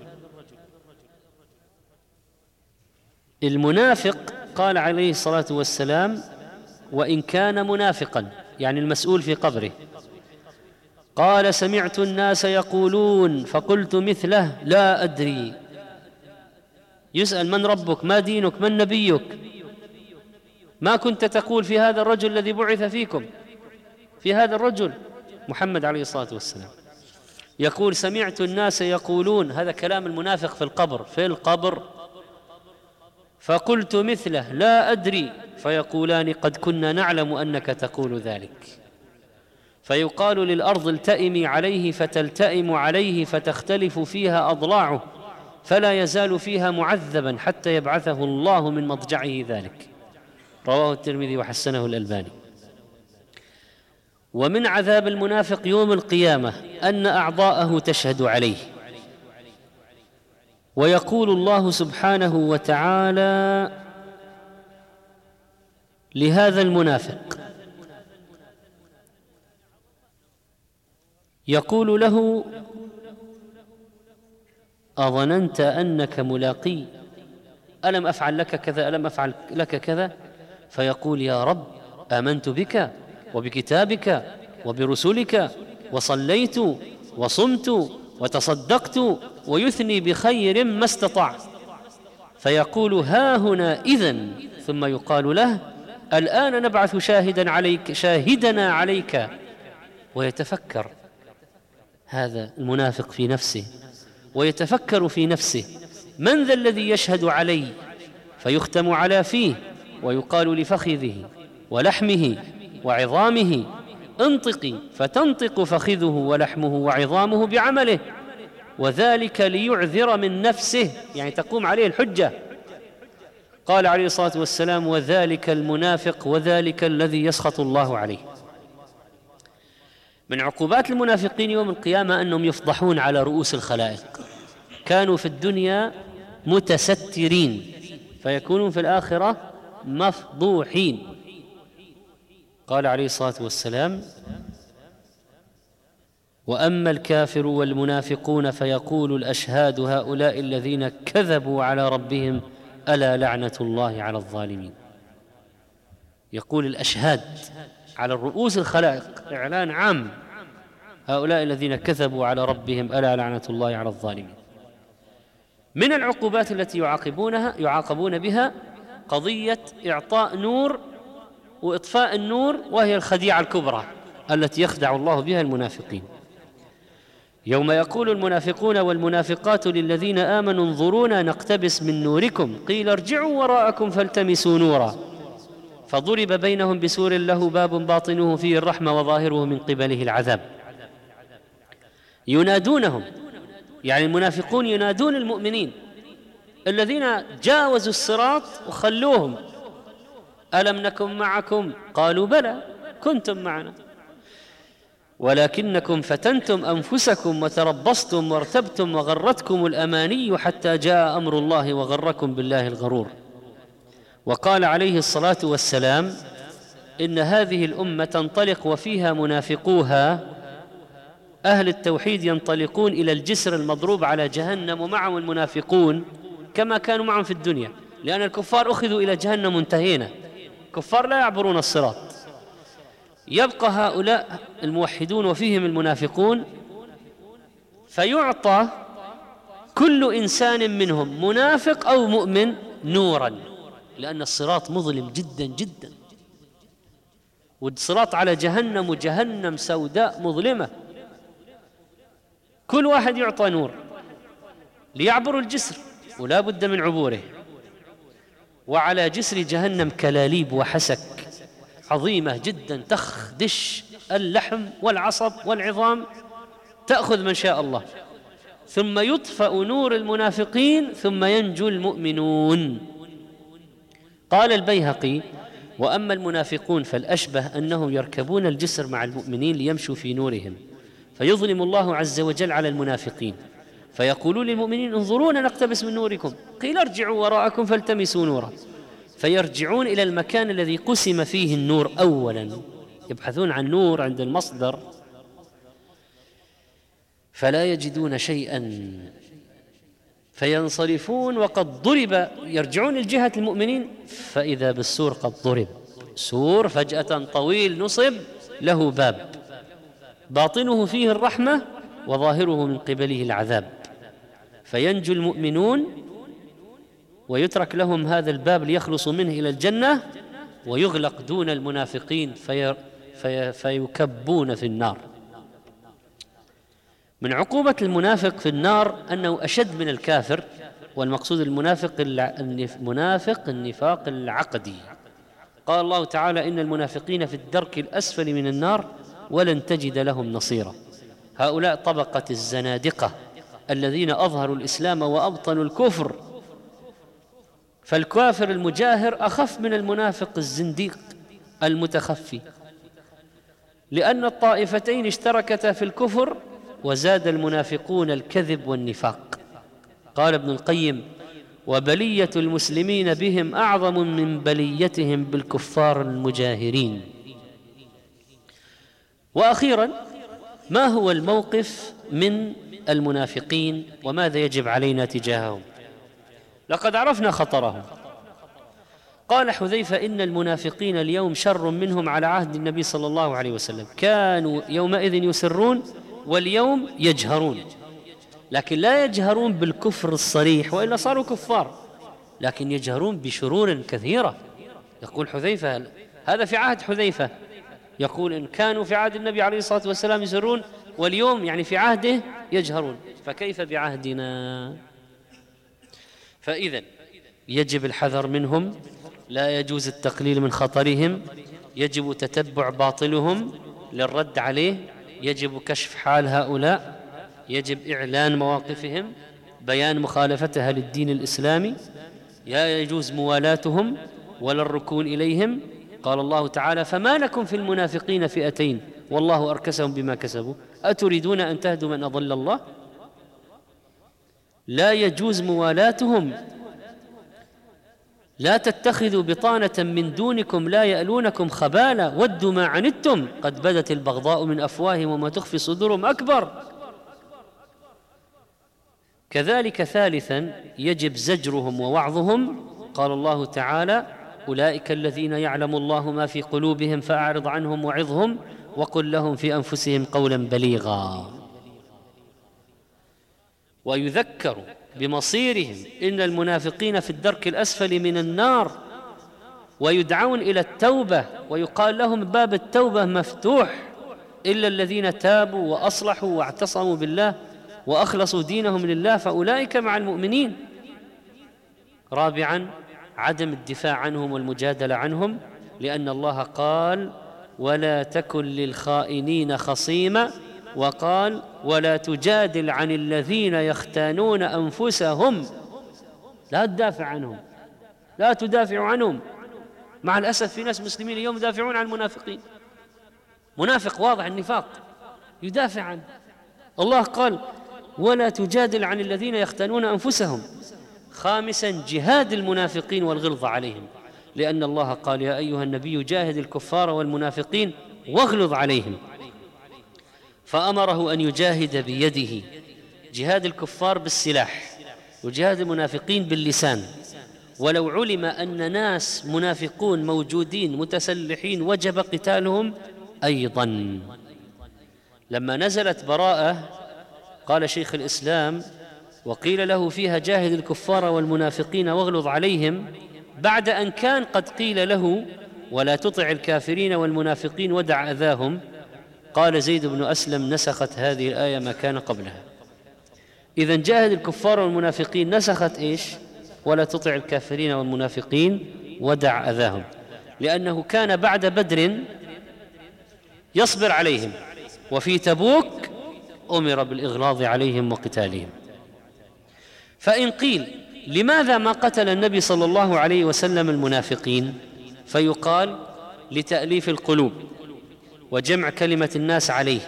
المنافق قال عليه الصلاة والسلام: وإن كان منافقا، يعني المسؤول في قبره، قال: سمعت الناس يقولون فقلت مثله لا أدري. يسأل: من ربك؟ ما دينك؟ من نبيك؟ ما كنت تقول في هذا الرجل الذي بعث فيكم؟ في هذا الرجل محمد عليه الصلاة والسلام. يقول: سمعت الناس يقولون، هذا كلام المنافق في القبر فقلت مثله لا أدري، فيقولان: قد كنا نعلم أنك تقول ذلك. فيقال للأرض: التئمي عليه، فتلتئم عليه، فتختلف فيها أضلاعه، فلا يزال فيها معذبا حتى يبعثه الله من مضجعه ذلك. رواه الترمذي وحسنه الألباني. ومن عذاب المنافق يوم القيامة أن أعضاءه تشهد عليه، ويقول الله سبحانه وتعالى لهذا المنافق، يقول له: أظننت أنك ملاقي؟ ألم أفعل لك كذا؟ ألم أفعل لك كذا؟ فيقول: يا رب، آمنت بك وبكتابك وبرسلك، وصليت وصمت وتصدقت، ويثني بخير ما استطاع. فيقول: ها هنا إذن. ثم يقال له: الآن نبعث شاهدنا عليك. ويتفكر هذا المنافق في نفسه، ويتفكر في نفسه: من ذا الذي يشهد علي؟ فيختم على فيه، ويقال لفخذه ولحمه وعظامه: انطقي، فتنطق فخذه ولحمه وعظامه بعمله، وذلك ليعذر من نفسه، يعني تقوم عليه الحجة. قال عليه الصلاة والسلام: وذلك المنافق، وذلك الذي يسخط الله عليه. من عقوبات المنافقين يوم القيامة أنهم يفضحون على رؤوس الخلائق. كانوا في الدنيا متسترين، فيكونون في الآخرة مفضوحين. قال عليه الصلاة والسلام: وأما الكافر والمنافقون فيقول الأشهاد هؤلاء الذين كذبوا على ربهم ألا لعنة الله على الظالمين. يقول الأشهاد على الرؤوس الخلائق إعلان عام: هؤلاء الذين كذبوا على ربهم ألا لعنة الله على الظالمين. من العقوبات التي يعاقبون بها قضية إعطاء نور وإطفاء النور، وهي الخديعة الكبرى التي يخدع الله بها المنافقين. يوم يقول المنافقون والمنافقات للذين آمنوا انظرونا نقتبس من نوركم قيل ارجعوا وراءكم فالتمسوا نورا فضرب بينهم بسور له باب باطنه فيه الرحمة وظاهره من قبله العذاب. ينادونهم، يعني المنافقون ينادون المؤمنين الذين جاوزوا الصراط وخلوهم: ألم نكن معكم؟ قالوا بلى كنتم معنا ولكنكم فتنتم أنفسكم وتربصتم وارتبتم وغرتكم الأماني حتى جاء أمر الله وغركم بالله الغرور. وقال عليه الصلاة والسلام: إن هذه الأمة تنطلق وفيها منافقوها، أهل التوحيد ينطلقون إلى الجسر المضروب على جهنم ومعهم المنافقون كما كانوا معهم في الدنيا، لأن الكفار أخذوا إلى جهنم منتهين، كفار لا يعبرون الصراط. يبقى هؤلاء الموحدون وفيهم المنافقون، فيعطى كل إنسان منهم منافق أو مؤمن نورا، لأن الصراط مظلم جدا جدا، والصراط على جهنم، وجهنم سوداء مظلمة. كل واحد يعطى نور ليعبروا الجسر، ولا بد من عبوره. وعلى جسر جهنم كلاليب وحسك عظيمة جدا تخدش اللحم والعصب والعظام، تأخذ من شاء الله. ثم يطفأ نور المنافقين ثم ينجو المؤمنون. قال البيهقي: وأما المنافقون فالأشبه أنهم يركبون الجسر مع المؤمنين ليمشوا في نورهم، فيظلم الله عز وجل على المنافقين فيقولون للمؤمنين انظرونا نقتبس من نوركم قيل ارجعوا وراءكم فالتمسوا نورا، فيرجعون إلى المكان الذي قسم فيه النور أولا، يبحثون عن نور عند المصدر فلا يجدون شيئا فينصرفون وقد ضرب، يرجعون لجهة المؤمنين فإذا بالسور قد ضرب، سور فجأة طويل نصب له باب باطنه فيه الرحمة وظاهره من قبله العذاب، فينجو المؤمنون ويترك لهم هذا الباب ليخلصوا منه إلى الجنة، ويغلق دون المنافقين فيكبون في النار. من عقوبة المنافق في النار أنه أشد من الكافر، والمقصود المنافق النفاق العقدي. قال الله تعالى: إن المنافقين في الدرك الأسفل من النار ولن تجد لهم نصيرا. هؤلاء طبقة الزنادقة الذين أظهروا الإسلام وأبطنوا الكفر، فالكافر المجاهر أخف من المنافق الزنديق المتخفي، لأن الطائفتين اشتركتا في الكفر وزاد المنافقون الكذب والنفاق. قال ابن القيم: وبلية المسلمين بهم أعظم من بليتهم بالكفار المجاهرين. وأخيرا، ما هو الموقف من المنافقين وماذا يجب علينا تجاههم؟ لقد عرفنا خطرهم. قال حذيفة: إن المنافقين اليوم شر منهم على عهد النبي صلى الله عليه وسلم، كانوا يومئذ يسرون واليوم يجهرون، لكن لا يجهرون بالكفر الصريح وإلا صاروا كفار، لكن يجهرون بشرور كثيرة. يقول حذيفة، هذا في عهد حذيفة، يقول إن كانوا في عهد النبي عليه الصلاة والسلام يسرون واليوم يعني في عهده يجهرون، فكيف بعهدنا؟ فإذن يجب الحذر منهم، لا يجوز التقليل من خطرهم، يجب تتبع باطلهم للرد عليه، يجب كشف حال هؤلاء، يجب إعلان مواقفهم، بيان مخالفتها للدين الإسلامي، لا يجوز موالاتهم ولا الركون إليهم. قال الله تعالى: فما لكم في المنافقين فئتين والله أركسهم بما كسبوا أتريدون أن تهدوا من أضل الله. لا يجوز موالاتهم. لا تتخذوا بطانة من دونكم لا يألونكم خبالا ودوا ما عنتم قد بدت البغضاء من أفواههم وما تخفي صدورهم أكبر. كذلك ثالثا، يجب زجرهم ووعظهم قال الله تعالى: أولئك الذين يعلم الله ما في قلوبهم فأعرض عنهم وعظهم وقل لهم في أنفسهم قولا بليغا. ويذكر بمصيرهم إن المنافقين في الدرك الأسفل من النار، ويدعون إلى التوبة، ويقال لهم باب التوبة مفتوح إلا الذين تابوا وأصلحوا واعتصموا بالله وأخلصوا دينهم لله فأولئك مع المؤمنين. رابعا: عدم الدفاع عنهم والمجادلة عنهم، لأن الله قال: ولا تكن للخائنين خصيما، وقال: ولا تجادل عن الذين يختانون أنفسهم. لا تدافع عنهم، لا تدافع عنهم. مع الأسف في ناس مسلمين اليوم يدافعون عن المنافقين، منافق واضح النفاق يدافع عنه. الله قال: ولا تجادل عن الذين يختانون أنفسهم. خامسا: جهاد المنافقين والغلظة عليهم، لأن الله قال: يا أيها النبي جاهد الكفار والمنافقين واغلظ عليهم، فأمره أن يجاهد بيده، جهاد الكفار بالسلاح وجهاد المنافقين باللسان. ولو علم أن ناس منافقون موجودين متسلحين وجب قتالهم أيضا. لما نزلت براءة قال شيخ الإسلام: وقيل له فيها جاهد الكفار والمنافقين واغلظ عليهم، بعد أن كان قد قيل له ولا تطع الكافرين والمنافقين ودع أذاهم، قال زيد بن أسلم: نسخت هذه الآية ما كان قبلها. إذن جاهد الكفار والمنافقين نسخت إيش؟ ولا تطع الكافرين والمنافقين ودع أذاهم، لأنه كان بعد بدر يصبر عليهم، وفي تبوك أمر بالإغلاظ عليهم وقتالهم. فإن قيل: لماذا ما قتل النبي صلى الله عليه وسلم المنافقين؟ فيقال: لتأليف القلوب وجمع كلمة الناس عليه،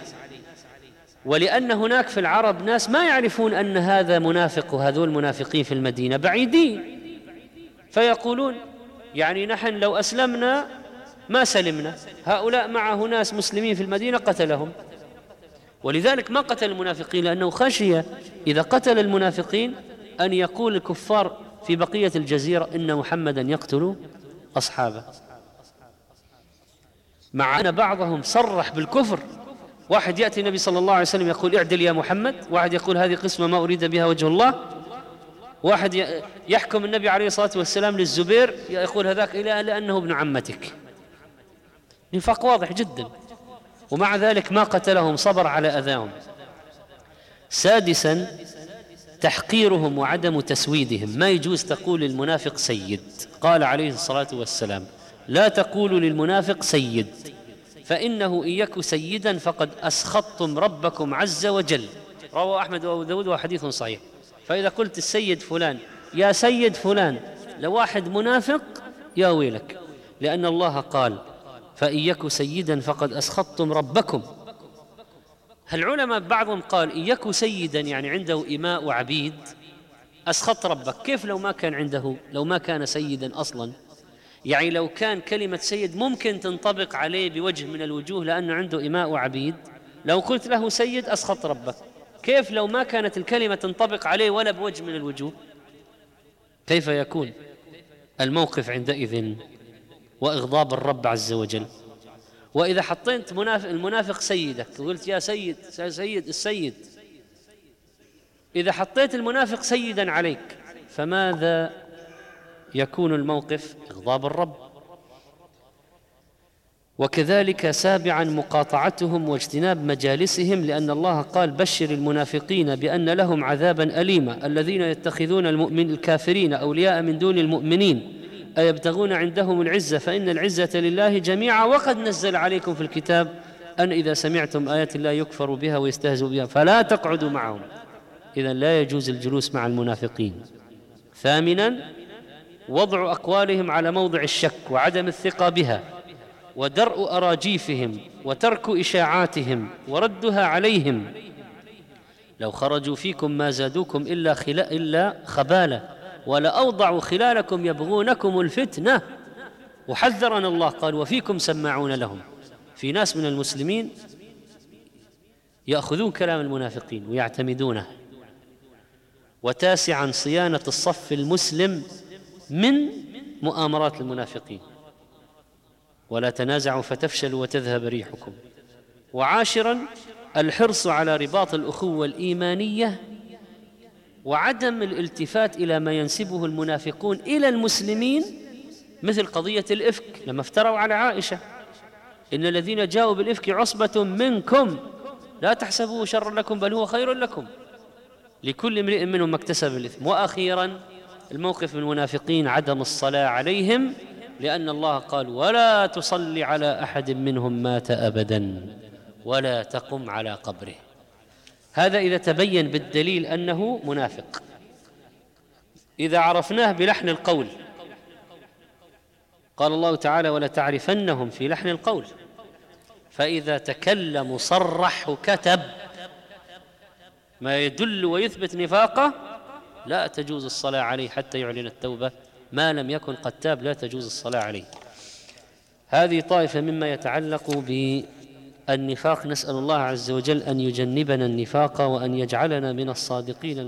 ولأن هناك في العرب ناس ما يعرفون أن هذا منافق وهذول منافقين في المدينة بعيدين، فيقولون يعني نحن لو أسلمنا ما سلمنا، هؤلاء معه ناس مسلمين في المدينة قتلهم. ولذلك ما قتل المنافقين، لأنه خشي إذا قتل المنافقين أن يقول الكفار في بقية الجزيرة إن محمدا يقتل أصحابه، مع أن بعضهم صرح بالكفر. واحد يأتي النبي صلى الله عليه وسلم يقول: اعدل يا محمد، واحد يقول: هذه قسمة ما أريد بها وجه الله، واحد يحكم النبي عليه الصلاة والسلام للزبير يقول: هذاك إله لأنه ابن عمتك. نفاق واضح جدا، ومع ذلك ما قتلهم، صبر على أذاهم. سادسا: تحقيرهم وعدم تسويدهم. ما يجوز تقول للمنافق سيد، قال عليه الصلاة والسلام: لا تقولوا للمنافق سيد، فإنه إن يك سيدا فقد أسخطتم ربكم عز وجل. رواه أحمد وأبو داود وحديث صحيح. فإذا قلت السيد فلان يا سيد فلان لواحد منافق يا ويلك، لأن الله قال: فإن يك سيدا فقد أسخطتم ربكم. العلماء بعضهم قال: إن يك سيدا يعني عنده إماء وعبيد أسخط ربك. كيف لو ما كان عنده، لو ما كان سيدا أصلا؟ يعني لو كان كلمة سيد ممكن تنطبق عليه بوجه من الوجوه لأنه عنده إماء وعبيد، لو قلت له سيد أسخط ربك. كيف لو ما كانت الكلمة تنطبق عليه ولا بوجه من الوجوه؟ كيف يكون الموقف عندئذ؟ وإغضاب الرب عز وجل. وإذا حطيت المنافق سيدك وقلت يا سيد، سيد السيد، إذا حطيت المنافق سيدا عليك فماذا يكون الموقف؟ إغضاب الرب. وكذلك سابعا: مقاطعتهم واجتناب مجالسهم، لأن الله قال: بشر المنافقين بأن لهم عذابا أليما الذين يتخذون الكافرين أولياء من دون المؤمنين أيبتغون عندهم العزة فإن العزة لله جميعا وقد نزل عليكم في الكتاب أن إذا سمعتم آيات الله يكفر بها ويستهزئ بها فلا تقعدوا معهم. إذن لا يجوز الجلوس مع المنافقين. ثامنا: وضع أقوالهم على موضع الشك وعدم الثقة بها، ودرء أراجيفهم وترك إشاعاتهم وردها عليهم. لو خرجوا فيكم ما زادوكم إلا خبالة ولأوضعوا خلالكم يبغونكم الفتنة. وحذرنا الله قال: وفيكم سماعون لهم. في ناس من المسلمين يأخذون كلام المنافقين ويعتمدونه. وتاسعا: صيانة الصف المسلم من مؤامرات المنافقين. ولا تنازعوا فتفشلوا وتذهب ريحكم. وعاشرا الحرص على رباط الأخوة الإيمانية وعدم الالتفات إلى ما ينسبه المنافقون إلى المسلمين، مثل قضية الإفك لما افتروا على عائشة: إن الذين جاءوا بالإفك عصبة منكم لا تحسبوه شرا لكم بل هو خير لكم لكل امرئ منهم ما اكتسب الإثم. وأخيرا الموقف من المنافقين عدم الصلاة عليهم، لأن الله قال: ولا تصلي على أحد منهم مات أبدا ولا تقم على قبره. هذا إذا تبين بالدليل أنه منافق. إذا عرفناه بلحن القول، قال الله تعالى: ولا تعرفنهم في لحن القول. فإذا تكلم صرح وكتب ما يدل ويثبت نفاقه لا تجوز الصلاة عليه حتى يعلن التوبة. ما لم يكن قد تاب لا تجوز الصلاة عليه. هذه طائفة مما يتعلق بالنفاق. نسأل الله عز وجل أن يجنبنا النفاق وأن يجعلنا من الصادقين